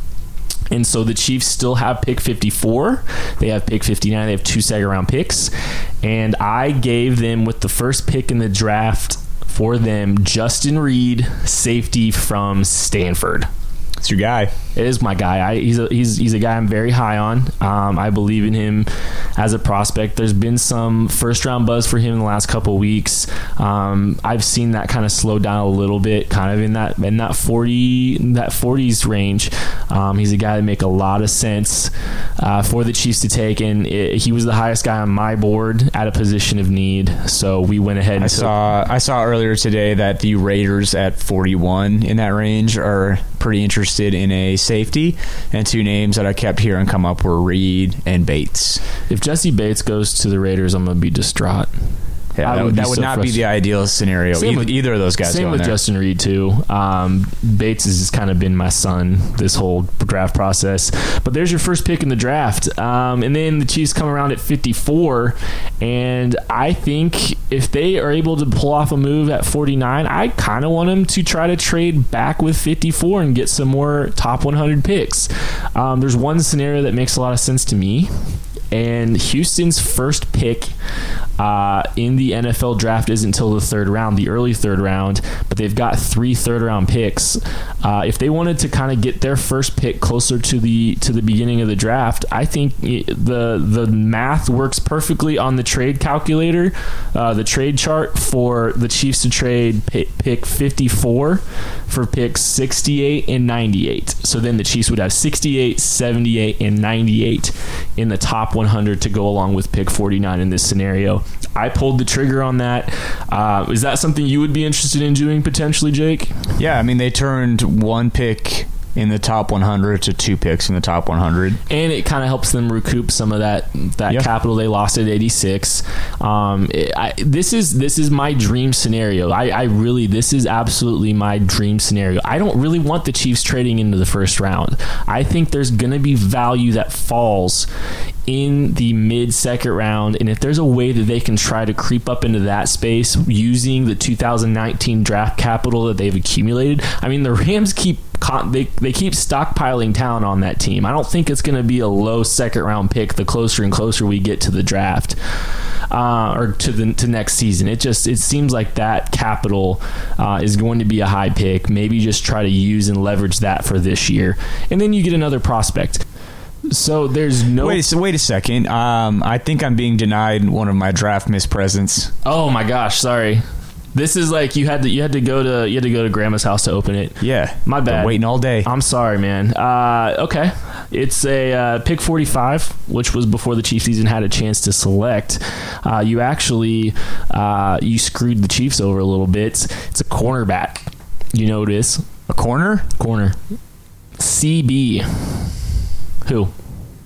And so the Chiefs still have pick fifty-four. They have pick fifty-nine. They have two second round picks. And I gave them, with the first pick in the draft for them, Justin Reed, safety from Stanford. It's your guy. It is my guy. I, he's a he's he's a guy I'm very high on. Um, I believe in him as a prospect. There's been some first round buzz for him in the last couple of weeks. Um, I've seen that kind of slow down a little bit, kind of in that in that forty that forties range. Um, he's a guy that make a lot of sense uh, for the Chiefs to take, and it, he was the highest guy on my board at a position of need. So we went ahead and I took, saw I saw earlier today that the Raiders at forty-one in that range are pretty interested in a safety, and two names that I kept hearing come up were Reed and Bates. If Jesse Bates goes to the Raiders, I'm gonna be distraught. Yeah, I that would would, be that would so not be frustrated. the ideal scenario. Same Either, with- either of those guys Same going with there. Justin Reed too. Um, Bates has just kind of been my son this whole draft process. But there's your first pick in the draft, um, and then the Chiefs come around at fifty-four, and I think if they are able to pull off a move at forty-nine, I kind of want them to try to trade back with fifty-four and get some more top one hundred picks. Um, there's one scenario that makes a lot of sense to me. And Houston's first pick uh, in the N F L draft isn't until the third round, the early third round, but they've got three third round picks. Uh, if they wanted to kind of get their first pick closer to the to the beginning of the draft, I think the the math works perfectly on the trade calculator, uh, the trade chart, for the Chiefs to trade pick, pick fifty-four for picks sixty-eight and ninety-eight. So then the Chiefs would have sixty-eight, seventy-eight, and ninety-eight in the top one hundred to go along with pick forty-nine in this scenario. I pulled the trigger on that. Uh, is that something you would be interested in doing potentially, Jake? Yeah, I mean, they turned one pick in the top one hundred to two picks in the top one hundred. And it kind of helps them recoup some of that that Yeah. capital they lost at eighty-six. Um, it, I, this is this is my dream scenario. I, I really this is absolutely my dream scenario. I don't really want the Chiefs trading into the first round. I think there's going to be value that falls in the mid second round, and if there's a way that they can try to creep up into that space using the two thousand nineteen draft capital that they've accumulated. I mean, the Rams keep they they keep stockpiling talent on that team. I don't think it's going to be a low second round pick the closer and closer we get to the draft uh, or to the to next season. It just it seems like that capital uh, is going to be a high pick. Maybe just try to use and leverage that for this year, and then you get another prospect. So there's no Wait, so wait a second. Um, I think I'm being denied one of my draft miss presents. Oh my gosh, sorry. This is like you had to you had to go to you had to go to Grandma's house to open it. Yeah, My bad. Been waiting all day. I'm sorry, man. Uh, okay, it's a uh, pick forty-five, which was before the Chiefs even had a chance to select. Uh, you actually uh, you screwed the Chiefs over a little bit. It's a cornerback. You know what it is? A corner? Corner. C B. Who?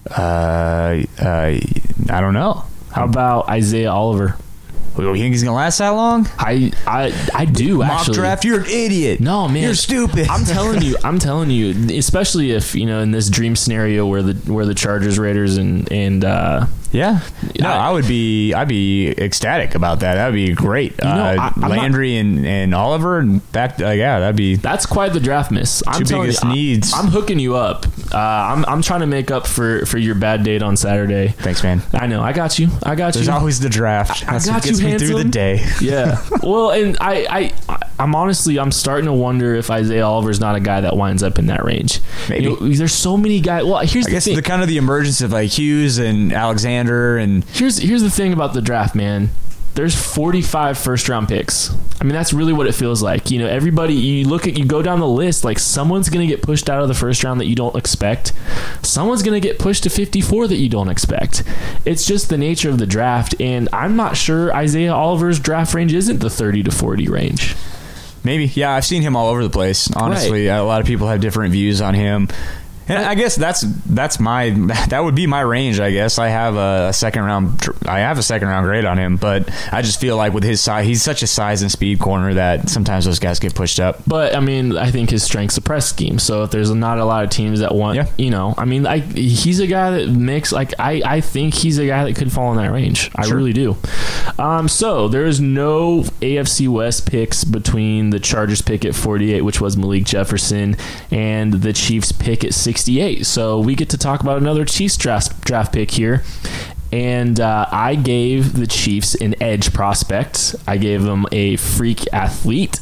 Uh, uh, I don't know. How about Isaiah Oliver? You think he's gonna last that long? I I I do Mock actually. draft, you're an idiot. No, man, you're stupid. I'm telling you, I'm telling you, especially if you know in this dream scenario where the where the Chargers, Raiders, and and uh, yeah, no, I, I would be, I'd be ecstatic about that. That'd be great. You know, uh, I, Landry not, and, and Oliver and back. Uh, yeah, that'd be. That's quite the draft miss. I'm two biggest you, needs. I'm, I'm hooking you up. Uh, I'm I'm trying to make up for, for your bad date on Saturday. Thanks, man. I know. I got you. I got There's you. There's always the draft. I, That's I got what gets you, me handsome. through the day. Yeah. Well, and I, I, I'm honestly, I'm starting to wonder if Isaiah Oliver's not a guy that winds up in that range. Maybe. You know, there's so many guys. Well, here's I the guess thing. the kind of the emergence of like Hughes and Alexander and Here's here's the thing about the draft, man. There's forty-five first round picks. I mean, that's really what it feels like. You know, everybody, you look at, you go down the list, like someone's going to get pushed out of the first round that you don't expect. Someone's going to get pushed to fifty-four that you don't expect. It's just the nature of the draft. And I'm not sure Isaiah Oliver's draft range isn't the thirty to forty range. Maybe. Yeah, I've seen him all over the place. Honestly, right. A lot of people have different views on him. And I guess that's that's my that would be my range. I guess I have a second round I have a second round grade on him, but I just feel like with his size, he's such a size and speed corner that sometimes those guys get pushed up. But I mean, I think his strength's a press scheme. So if there's not a lot of teams that want, yeah. you know, I mean, I he's a guy that makes like I I think he's a guy that could fall in that range. I sure. really do. Um, so there is no A F C West picks between the Chargers pick at forty-eight, which was Malik Jefferson, and the Chiefs pick at sixty-eight. So we get to talk about another Chiefs draft, draft pick here. And uh, I gave the Chiefs an edge prospect. I gave them a freak athlete,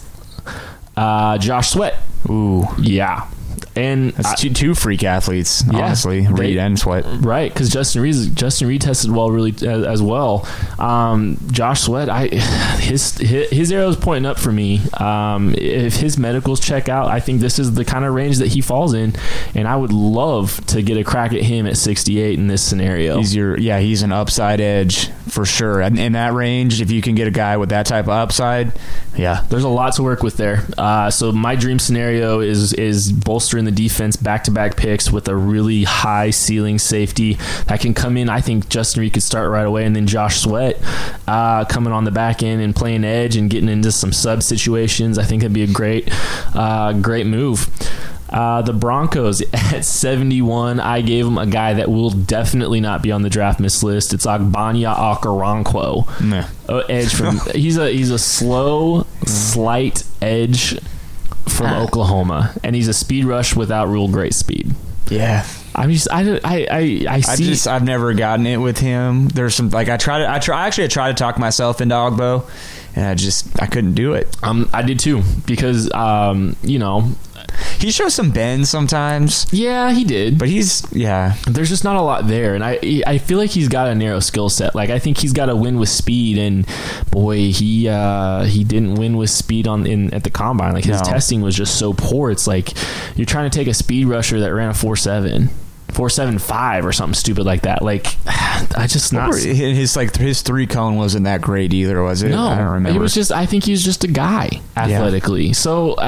uh, Josh Sweat. Ooh. Yeah. And that's I, two, two freak athletes, yeah, honestly, Reed they, and Sweat. Right, because Justin Reed, Justin Reed tested well, really as, as well. Um, Josh Sweat, I his his, his arrow's pointing up for me. Um, if his medicals check out, I think this is the kind of range that he falls in, and I would love to get a crack at him at sixty-eight in this scenario. He's your yeah, he's an upside edge for sure. And in that range, if you can get a guy with that type of upside, yeah, there's a lot to work with there. Uh, so my dream scenario is is bolstering the defense back-to-back picks with a really high ceiling safety that can come in. I think Justin Reed could start right away, and then Josh Sweat uh, coming on the back end and playing edge and getting into some sub situations. I think that'd be a great, uh, great move. Uh, the Broncos at seventy-one, I gave them a guy that will definitely not be on the draft miss list. It's Agbanya Okoronkwo. Nah. Uh, edge from he's a he's a slow, slight edge from ah. Oklahoma, and he's a speed rush without real great speed. Yeah. I'm just I I I, I see. I just I've never gotten it with him. There's some like I tried to I try actually I tried to talk myself into Ogbo, and I just I couldn't do it. Um, I did too because um, you know. He shows some bend sometimes. Yeah, he did. But he's, yeah. There's just not a lot there. And I I feel like he's got a narrow skill set. Like, I think he's got to win with speed. And, boy, he uh, he didn't win with speed on in at the Combine. Like, his no. testing was just so poor. It's like you're trying to take a speed rusher that ran a four seven. four seven five or something stupid like that. Like, I just not his like his three cone wasn't that great either, was it? No, I don't remember. It was just I think he's just a guy athletically. Yeah. So uh,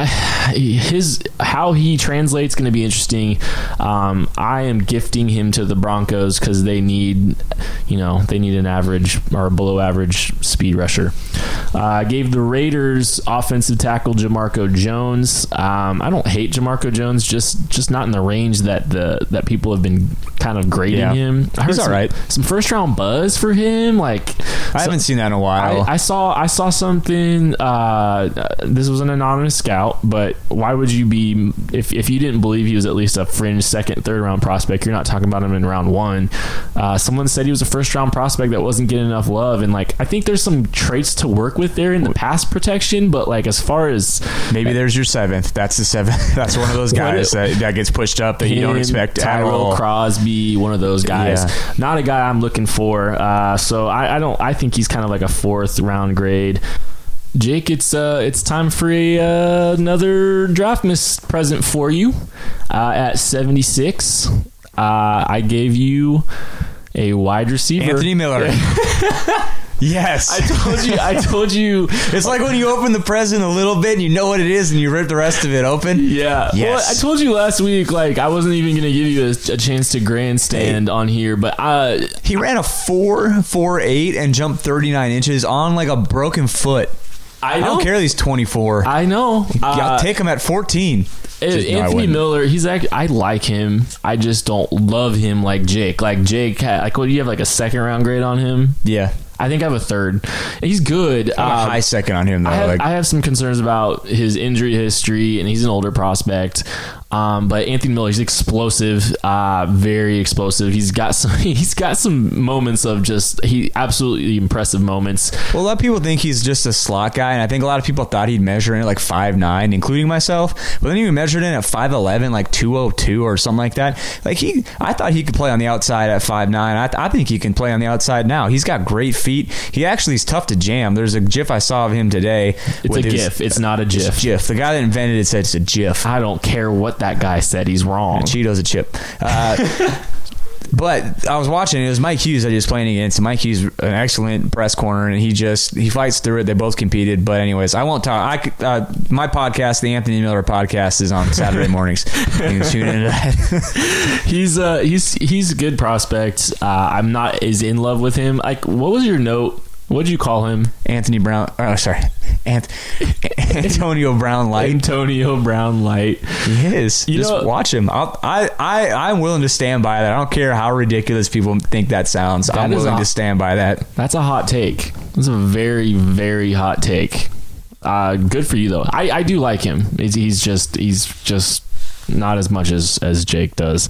his how he translates going to be interesting. Um, I am gifting him to the Broncos because they need, you know, they need an average or below average speed rusher. I uh, gave the Raiders offensive tackle Jamarco Jones. Um, I don't hate Jamarco Jones, just just not in the range that the that people have been kind of grading yeah. him. I heard He's some, all right. Some first round buzz for him. Like I haven't so, seen that in a while. I, I saw I saw something. Uh, this was an anonymous scout, but why would you be if if you didn't believe he was at least a fringe second, third round prospect? You're not talking about him in round one. Uh, someone said he was a first round prospect that wasn't getting enough love, and like I think there's some traits to work with there in the pass protection, but like as far as maybe there's your seventh. That's the seventh. That's one of those guys that, that gets pushed up that him, you don't expect. Tyrell Crosby, one of those guys. Yeah. Not a guy I'm looking for. Uh, so I, I don't. I think he's kind of like a fourth round grade. Jake, it's uh, it's time for a, uh, another draft miss present for you. Uh, at seventy-six, uh, I gave you a wide receiver, Anthony Miller. Yes. I told you. I told you. It's like when you open the present a little bit and you know what it is and you rip the rest of it open. Yeah. Yes. Well, I told you last week, like, I wasn't even going to give you a, a chance to grandstand on here, but uh, he ran a four four eight and jumped thirty-nine inches on like a broken foot. I, I don't care that he's twenty-four. I know. I'll take him at fourteen. Just, no, Anthony Miller, he's like, I like him. I just don't love him like Jake. Like Jake, had, like, what do you have, like a second round grade on him? Yeah. I think I have a third. He's good. I have uh, a high second on him, though. I have, like, I have some concerns about his injury history, and he's an older prospect. Um, but Anthony Miller, he's explosive, uh, very explosive. He's got some. He's got some moments of just he absolutely impressive moments. Well, a lot of people think he's just a slot guy, and I think a lot of people thought he'd measure in at like five nine, including myself. But then he measured in at five eleven, like two oh two or something like that. Like he, I thought he could play on the outside at five nine. I, I think he can play on the outside now. He's got great feet. He actually is tough to jam. There's a GIF I saw of him today. It's a his, GIF. It's not a GIF. It's a GIF. The guy that invented it said it's a GIF. I don't care what that guy said. He's wrong. Cheeto's a chip. Uh, but I was watching. It was Mike Hughes that he was playing against. Mike Hughes, an excellent press corner, and he just he fights through it. They both competed. But anyways, I won't talk. I could, uh, my podcast, the Anthony Miller podcast, is on Saturday mornings. You can tune into that. he's uh he's he's a good prospect. Uh, I'm not as in love with him. Like, what was your note? What did you call him? Anthony Brown. Oh, sorry. Ant- Antonio Brown Light. Antonio Brown Light. He is. You Just know, watch him. I'll, I, I, I'm willing to stand by that. I don't care how ridiculous people think that sounds. That I'm willing a, to stand by that. That's a hot take. That's a very, very hot take. Uh, good for you, though. I, I do like him. He's, he's just he's just not as much as, as Jake does.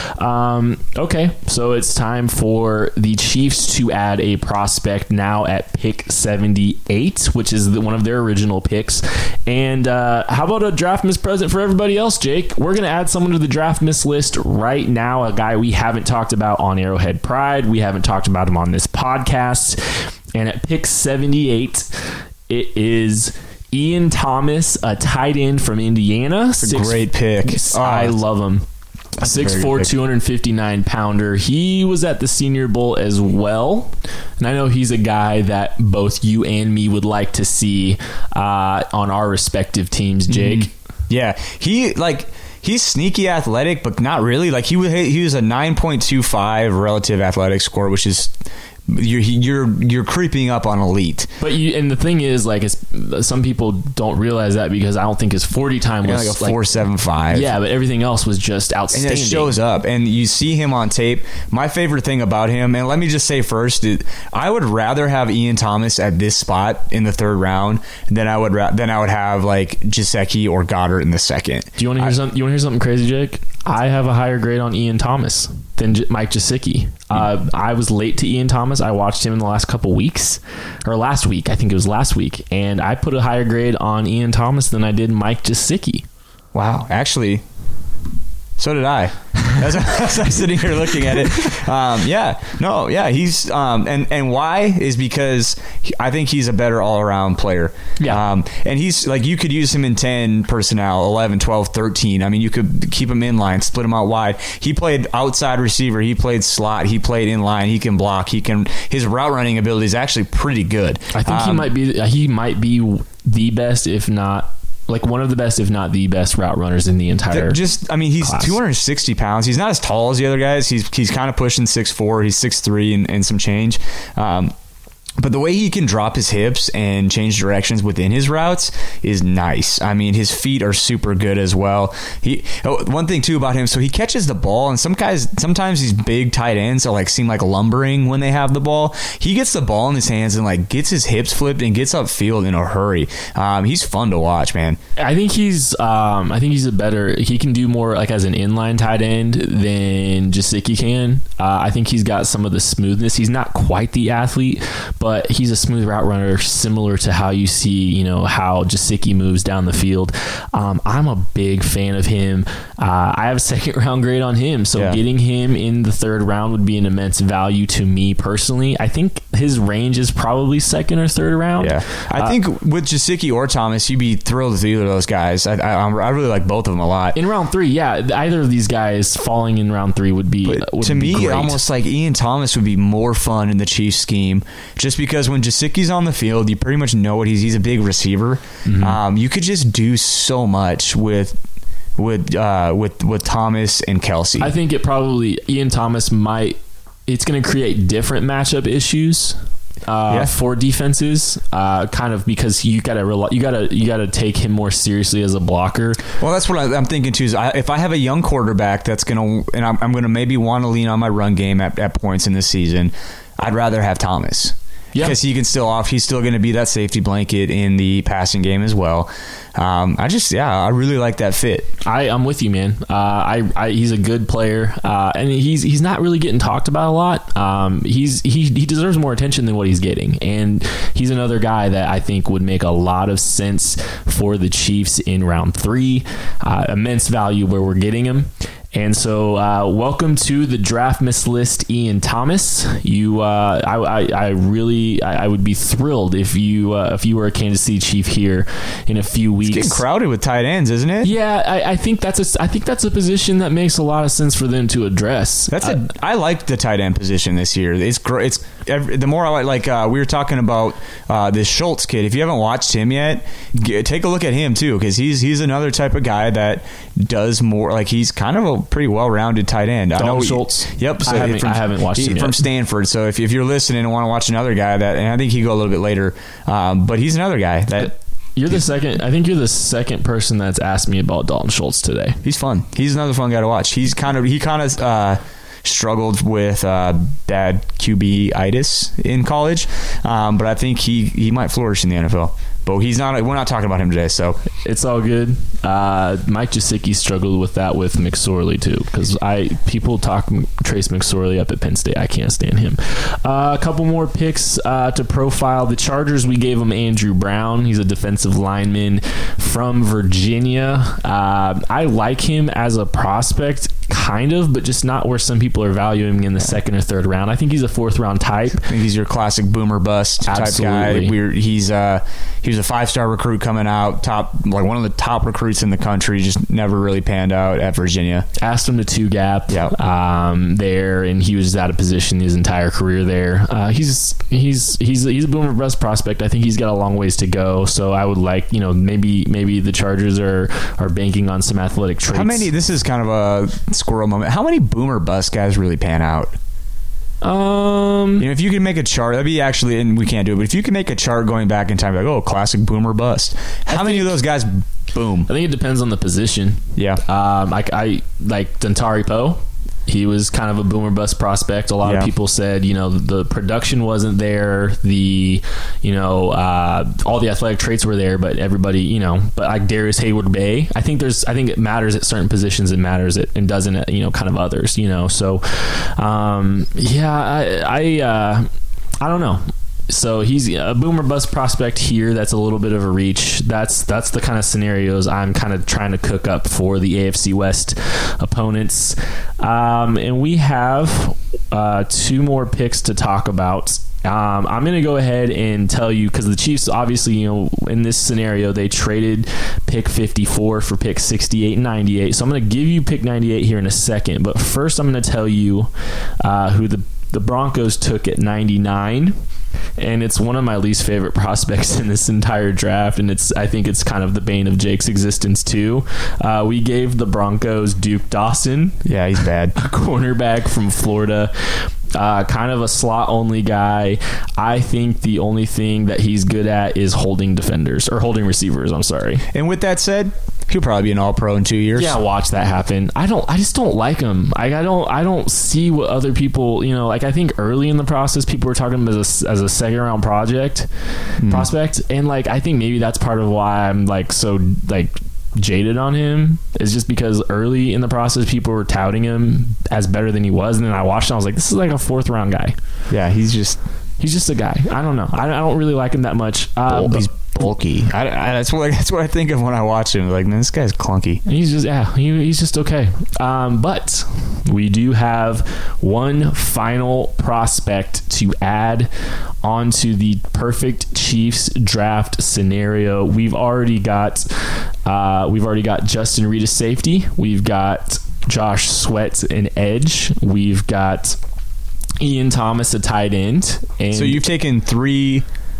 Um, okay, so it's time for the Chiefs to add a prospect now at pick seventy-eight, which is the, one of their original picks. And uh, how about a draft miss present for everybody else, Jake? We're going to add someone to the draft miss list right now, a guy we haven't talked about on Arrowhead Pride. We haven't talked about him on this podcast. And at pick seventy-eight, it is Ian Thomas, a tight end from Indiana. It's a Six, great pick. Oh, I love him. six four, two fifty-nine pounder. He was at the Senior Bowl as well. And I know he's a guy that both you and me would like to see uh, on our respective teams, Jake. Mm-hmm. Yeah. He, like... He's sneaky athletic, but not really. Like he was, he was a nine point two five relative athletic score, which is you're you're you're creeping up on elite. But you and the thing is, like, it's, some people don't realize that because I don't think his forty time was like a four seven five. Yeah, but everything else was just outstanding. And it shows up, and you see him on tape. My favorite thing about him, and let me just say first, I would rather have Ian Thomas at this spot in the third round than I would ra- than I would have like Gesicki or Goddard in the second. Do you want to hear I, something? You want to hear something crazy, Jake? I have a higher grade on Ian Thomas than J- Mike Gesicki. Uh, I was late to Ian Thomas. I watched him in the last couple weeks, or last week. I think it was last week, and I put a higher grade on Ian Thomas than I did Mike Gesicki. Wow, actually, so did I. As, as I'm sitting here looking at it, um, yeah, no, yeah, he's um, and and why is because he, I think he's a better all around player. Yeah, um, and he's like you could use him in ten personnel, eleven, twelve, thirteen. I mean, you could keep him in line, split him out wide. He played outside receiver. He played slot. He played in line. He can block. He can. His route running ability is actually pretty good. I think um, he might be. He might be the best, if not. Like one of the best, if not the best, route runners in the entire. Just, I mean, he's class. two hundred sixty pounds. He's not as tall as the other guys. He's he's kind of pushing six four. He's six three and, and some change. Um, But the way he can drop his hips and change directions within his routes is nice. I mean, his feet are super good as well. He oh, one thing too about him, so he catches the ball, and some guys sometimes these big tight ends are like seem like lumbering when they have the ball. He gets the ball in his hands and like gets his hips flipped and gets upfield in a hurry. Um, he's fun to watch, man. I think he's um, I think he's a better. He can do more like as an inline tight end than Gesicki can. Uh, I think he's got some of the smoothness. He's not quite the athlete, but But he's a smooth route runner, similar to how you see, you know, how Gesicki moves down the field. Um, I'm a big fan of him. Uh, I have a second round grade on him, so yeah. Getting him in the third round would be an immense value to me personally. I think his range is probably second or third round. Yeah, I uh, think with Gesicki or Thomas, you'd be thrilled with either of those guys. I, I, I really like both of them a lot. In round three, yeah, either of these guys falling in round three would be. Would to be me, great. almost like Ian Thomas would be more fun in the Chiefs scheme, just just because when Gesicki's on the field, you pretty much know what he's. He's a big receiver. Mm-hmm. Um, you could just do so much with with uh, with with Thomas and Kelce. I think it probably Ian Thomas might. It's going to create different matchup issues. Uh, yeah. For defenses, uh, kind of because you gotta rely, you gotta you gotta take him more seriously as a blocker. Well, that's what I, I'm thinking too. Is I, if I have a young quarterback that's gonna, and I'm, I'm gonna maybe want to lean on my run game at, at points in this season, I'd rather have Thomas. Yeah, because he can still off. He's still going to be that safety blanket in the passing game as well. Um, I just, yeah, I really like that fit. I, I'm with you, man. Uh, I, I, he's a good player, uh, and he's he's not really getting talked about a lot. Um, he's he he deserves more attention than what he's getting, and he's another guy that I think would make a lot of sense for the Chiefs in round three. Uh, immense value where we're getting him. And so, uh, welcome to the Draft Miss List, Ian Thomas. You, uh, I, I, I really, I, I would be thrilled if you, uh, if you were a Kansas City Chief here in a few weeks. It's getting crowded with tight ends, isn't it? Yeah, I, I think that's a, I think that's a position that makes a lot of sense for them to address. That's a, uh, I like the tight end position this year. It's great. It's every, the more I like, like uh, we were talking about uh, this Schultz kid. If you haven't watched him yet, get, take a look at him too, because he's he's another type of guy that does more. Like he's kind of a pretty well-rounded tight end. Dalton I know Schultz. Yep. So I, haven't, from, I haven't watched he, him yet. From Stanford. So if, if you're listening and want to watch another guy that, and I think he go a little bit later, um, but he's another guy that. You're the second. I think you're the second person that's asked me about Dalton Schultz today. He's fun. He's another fun guy to watch. He's kind of he kind of uh, struggled with uh, bad Q B-itis in college, um, but I think he he might flourish in the N F L. But he's not. We're not talking about him today, so it's all good. Uh, Mike Gesicki struggled with that with McSorley too, because I people talk Trace McSorley up at Penn State. I can't stand him. Uh, a couple more picks uh, to profile the Chargers. We gave him Andrew Brown. He's a defensive lineman from Virginia. Uh, I like him as a prospect, kind of, but just not where some people are valuing him in the second or third round. I think he's a fourth round type. I think he's your classic boomer bust Absolutely. type guy. We're, he's uh, he was a five star recruit coming out, top like one of the top recruits in the country. Just never really panned out at Virginia. Asked him to two gap yep. um, there, and he was out of position his entire career there. Uh, he's he's he's he's a boomer bust prospect. I think he's got a long ways to go. So I would like you know maybe maybe the Chargers are are banking on some athletic traits. How many? This is kind of a squirrel moment. How many boomer bust guys really pan out? Um, you know, if you can make a chart, that'd be actually, and we can't do it, but if you can make a chart going back in time, like, oh, classic boomer bust. How I many of those guys, boom? I think it depends on the position. Yeah. Um, like I like Dontari Poe. He was kind of a boomer bust prospect. A lot yeah. of people said, you know, the production wasn't there. The, you know, uh, all the athletic traits were there, but everybody, you know, but like Darius Hayward-Bay, I think there's, I think it matters at certain positions. It matters it and doesn't, at, you know, kind of others, you know. So, um, yeah, I, I, uh, I don't know. So he's a boomer bust prospect here. That's a little bit of a reach. That's that's the kind of scenarios I'm kind of trying to cook up for the A F C West opponents. Um, and we have uh, two more picks to talk about. Um, I'm going to go ahead and tell you, because the Chiefs, obviously, you know, in this scenario, they traded pick fifty-four for pick sixty-eight and ninety-eight. So I'm going to give you pick ninety-eight here in a second. But first, I'm going to tell you uh, who the, the Broncos took at ninety-nine. And it's one of my least favorite prospects in this entire draft, and it's I think it's kind of the bane of Jake's existence too. Uh, we gave the Broncos Duke Dawson. Yeah, he's bad. A cornerback from Florida. Uh, kind of a slot-only guy. I think the only thing that he's good at is holding defenders, or holding receivers, I'm sorry. And with that said, he'll probably be an all-pro in two years. Yeah, watch that happen. I don't. I just don't like him. I, I don't. I don't see what other people. You know, like I think early in the process, people were talking about as a, as a second-round project mm. prospect, and like I think maybe that's part of why I'm like so like jaded on him, is just because early in the process people were touting him as better than he was, and then I watched him, I was like, this is like a fourth round guy. Yeah, he's just he's just a guy. I don't know. I, I don't really like him that much. Uh, he's bulky. I, I, that's what that's what I think of when I watch him. Like, man, this guy's clunky. He's just yeah, he, he's just okay. Um, but we do have one final prospect to add onto the perfect Chiefs draft scenario. We've already got uh, we've already got Justin Reed as safety. We've got Josh Sweat an edge. We've got Ian Thomas, a tight end. And so you've taken three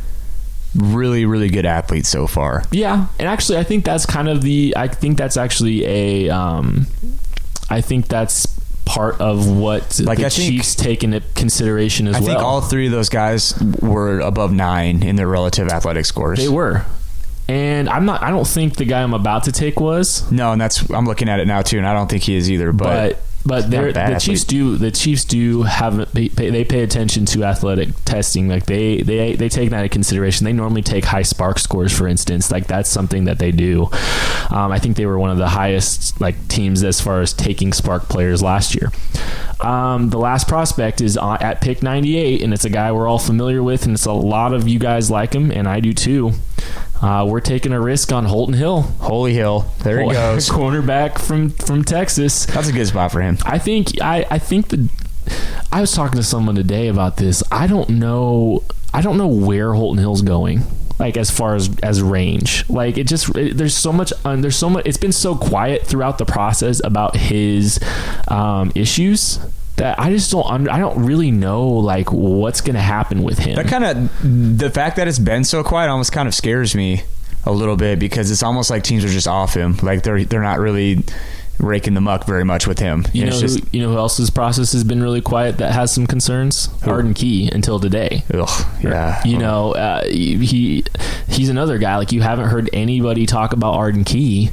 really, really good athletes so far. Yeah, and actually, I think that's kind of the. I think that's actually a. Um, I think that's part of what like the I think, Chiefs take into consideration as I well. I think all three of those guys were above nine in their relative athletic scores. They were. And I'm not. I don't think the guy I'm about to take was. No, and that's. I'm looking at it now too, and I don't think he is either. But. but But they're, the Chiefs do the Chiefs do have they pay, they pay attention to athletic testing. Like they they they take that into consideration. They normally take high spark scores, for instance. Like that's something that they do. Um, I think they were one of the highest like teams as far as taking spark players last year. Um, the last prospect is on, at pick ninety-eight, and it's a guy we're all familiar with, and it's a lot of you guys like him, and I do too. Uh, we're taking a risk on Holton Hill. Holy Hill. There he goes. Cornerback from, from Texas. That's a good spot for him. I think I, I think the I was talking to someone today about this. I don't know I don't know where Holton Hill's going. Like as far as, as range, like it just it, there's so much um, there's so much. It's been so quiet throughout the process about his um, issues that I just don't under, I don't really know like what's going to happen with him. That kind of the fact that it's been so quiet almost kind of scares me a little bit because it's almost like teams are just off him. Like they're they're not really raking the muck very much with him. You and know, it's just, who, you know who else's process has been really quiet that has some concerns? Who? Arden Key until today. Ugh, yeah. You know, uh, he he's another guy. Like you haven't heard anybody talk about Arden Key,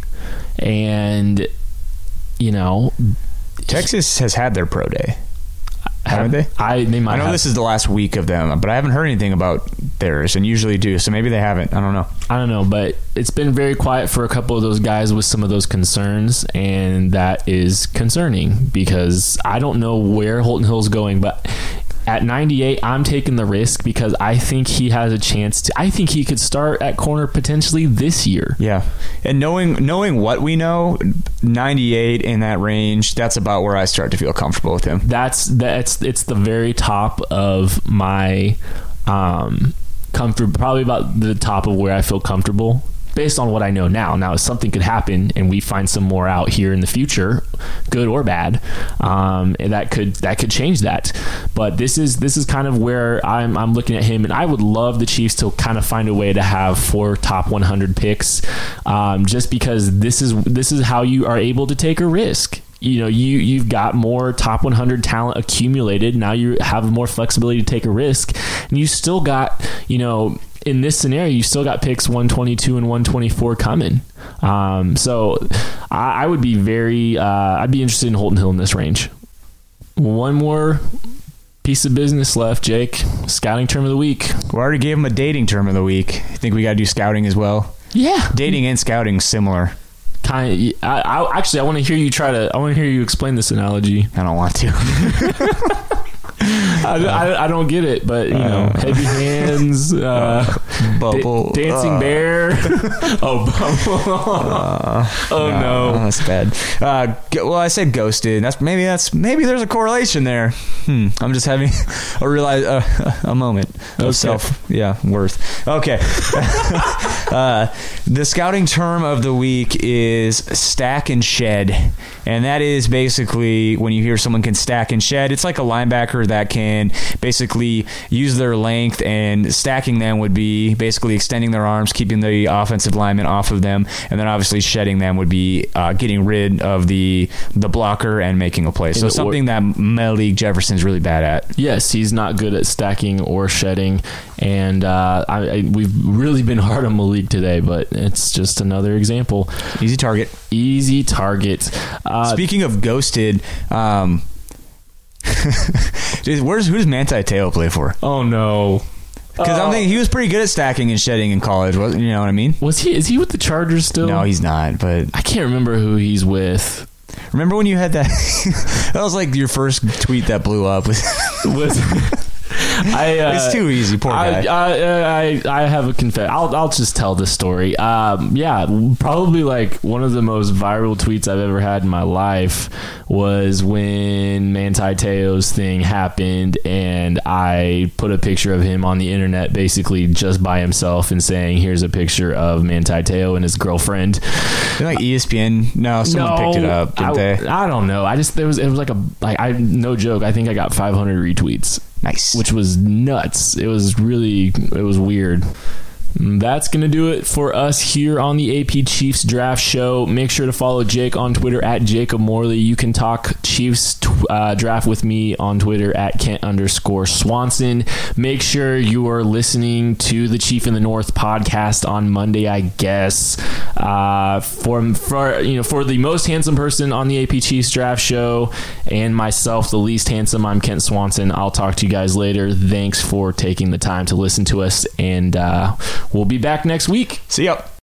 and you know, Texas has had their pro day. Haven't have, they? I they might I know have. this is the last week of them, but I haven't heard anything about theirs, and usually do. So maybe they haven't. I don't know. I don't know, but it's been very quiet for a couple of those guys with some of those concerns, and that is concerning because I don't know where Holton Hill's going, but at ninety-eight, I'm taking the risk because I think he has a chance to. I think he could start at corner potentially this year. Yeah, and knowing knowing what we know, ninety-eight in that range, that's about where I start to feel comfortable with him. That's that's it's the very top of my um, comfort. Probably about the top of where I feel comfortable. Based on what I know now. Now, if something could happen and we find some more out here in the future, good or bad, um, and that could that could change that. But this is this is kind of where I'm I'm looking at him, and I would love the Chiefs to kind of find a way to have four top one hundred picks, um, just because this is this is how you are able to take a risk. You know, you, you've got more top one hundred talent accumulated. Now you have more flexibility to take a risk. And you still got, you know, in this scenario, you still got picks one twenty-two and one twenty-four coming. Um, so I, I would be very, uh, I'd be interested in Holton Hill in this range. One more piece of business left, Jake. Scouting term of the week. We already gave him a dating term of the week. I think we got to do scouting as well. Yeah. Dating and scouting similar. Kind of, I, I actually I want to hear you try to I want to hear you explain this analogy. I don't want to. I, I, I don't get it, but you know, uh, heavy hands, uh, bubble, da- dancing uh, bear. oh, bubble. Uh, oh no. no, that's bad. Uh, well, I said ghosted. That's maybe that's maybe there's a correlation there. Hmm. I'm just having a realize uh, a moment of okay. self, yeah, worth. Okay. uh, the scouting term of the week is stack and shed, and that is basically when you hear someone can stack and shed. It's like a linebacker that can basically use their length, and stacking them would be basically extending their arms, keeping the offensive lineman off of them, and then obviously shedding them would be uh, getting rid of the the blocker and making a play. So something that Malik Jefferson's really bad at. Yes, he's not good at stacking or shedding, and uh, I, I, we've really been hard on Malik today, but it's just another example. Easy target. Easy target. Uh, Speaking of ghosted, um, where's who does Manti Te'o play for? Oh no. Because uh, I'm thinking he was pretty good at stacking and shedding in college. Wasn't, you know what I mean? Was he? Is he with the Chargers still? No, he's not. But I can't remember who he's with. Remember when you had that? That was like your first tweet that blew up. Was I, uh, it's too easy. Poor guy. I, I, I, I have a confess. I'll, I'll just tell this story. Um, yeah, probably like one of the most viral tweets I've ever had in my life was when Manti Te'o's thing happened, and I put a picture of him on the internet, basically just by himself, and saying, "Here's a picture of Manti Te'o and his girlfriend." Like E S P N. No, someone no, picked it up, didn't I, they? I don't know. I just there was it was like a like I no joke. I think I got five hundred retweets. Nice. Which was nuts. It was really, it was weird. That's going to do it for us here on the A P Chiefs Draft Show. Make sure to follow Jake on Twitter at Jacob Morley. You can talk Chiefs uh, draft with me on Twitter at Kent underscore Swanson. Make sure you are listening to the Chief in the North podcast on Monday, I guess. Uh, for, for, you know, for the most handsome person on the A P Chiefs Draft Show and myself, the least handsome, I'm Kent Swanson. I'll talk to you guys later. Thanks for taking the time to listen to us, and uh, we'll be back next week. See ya.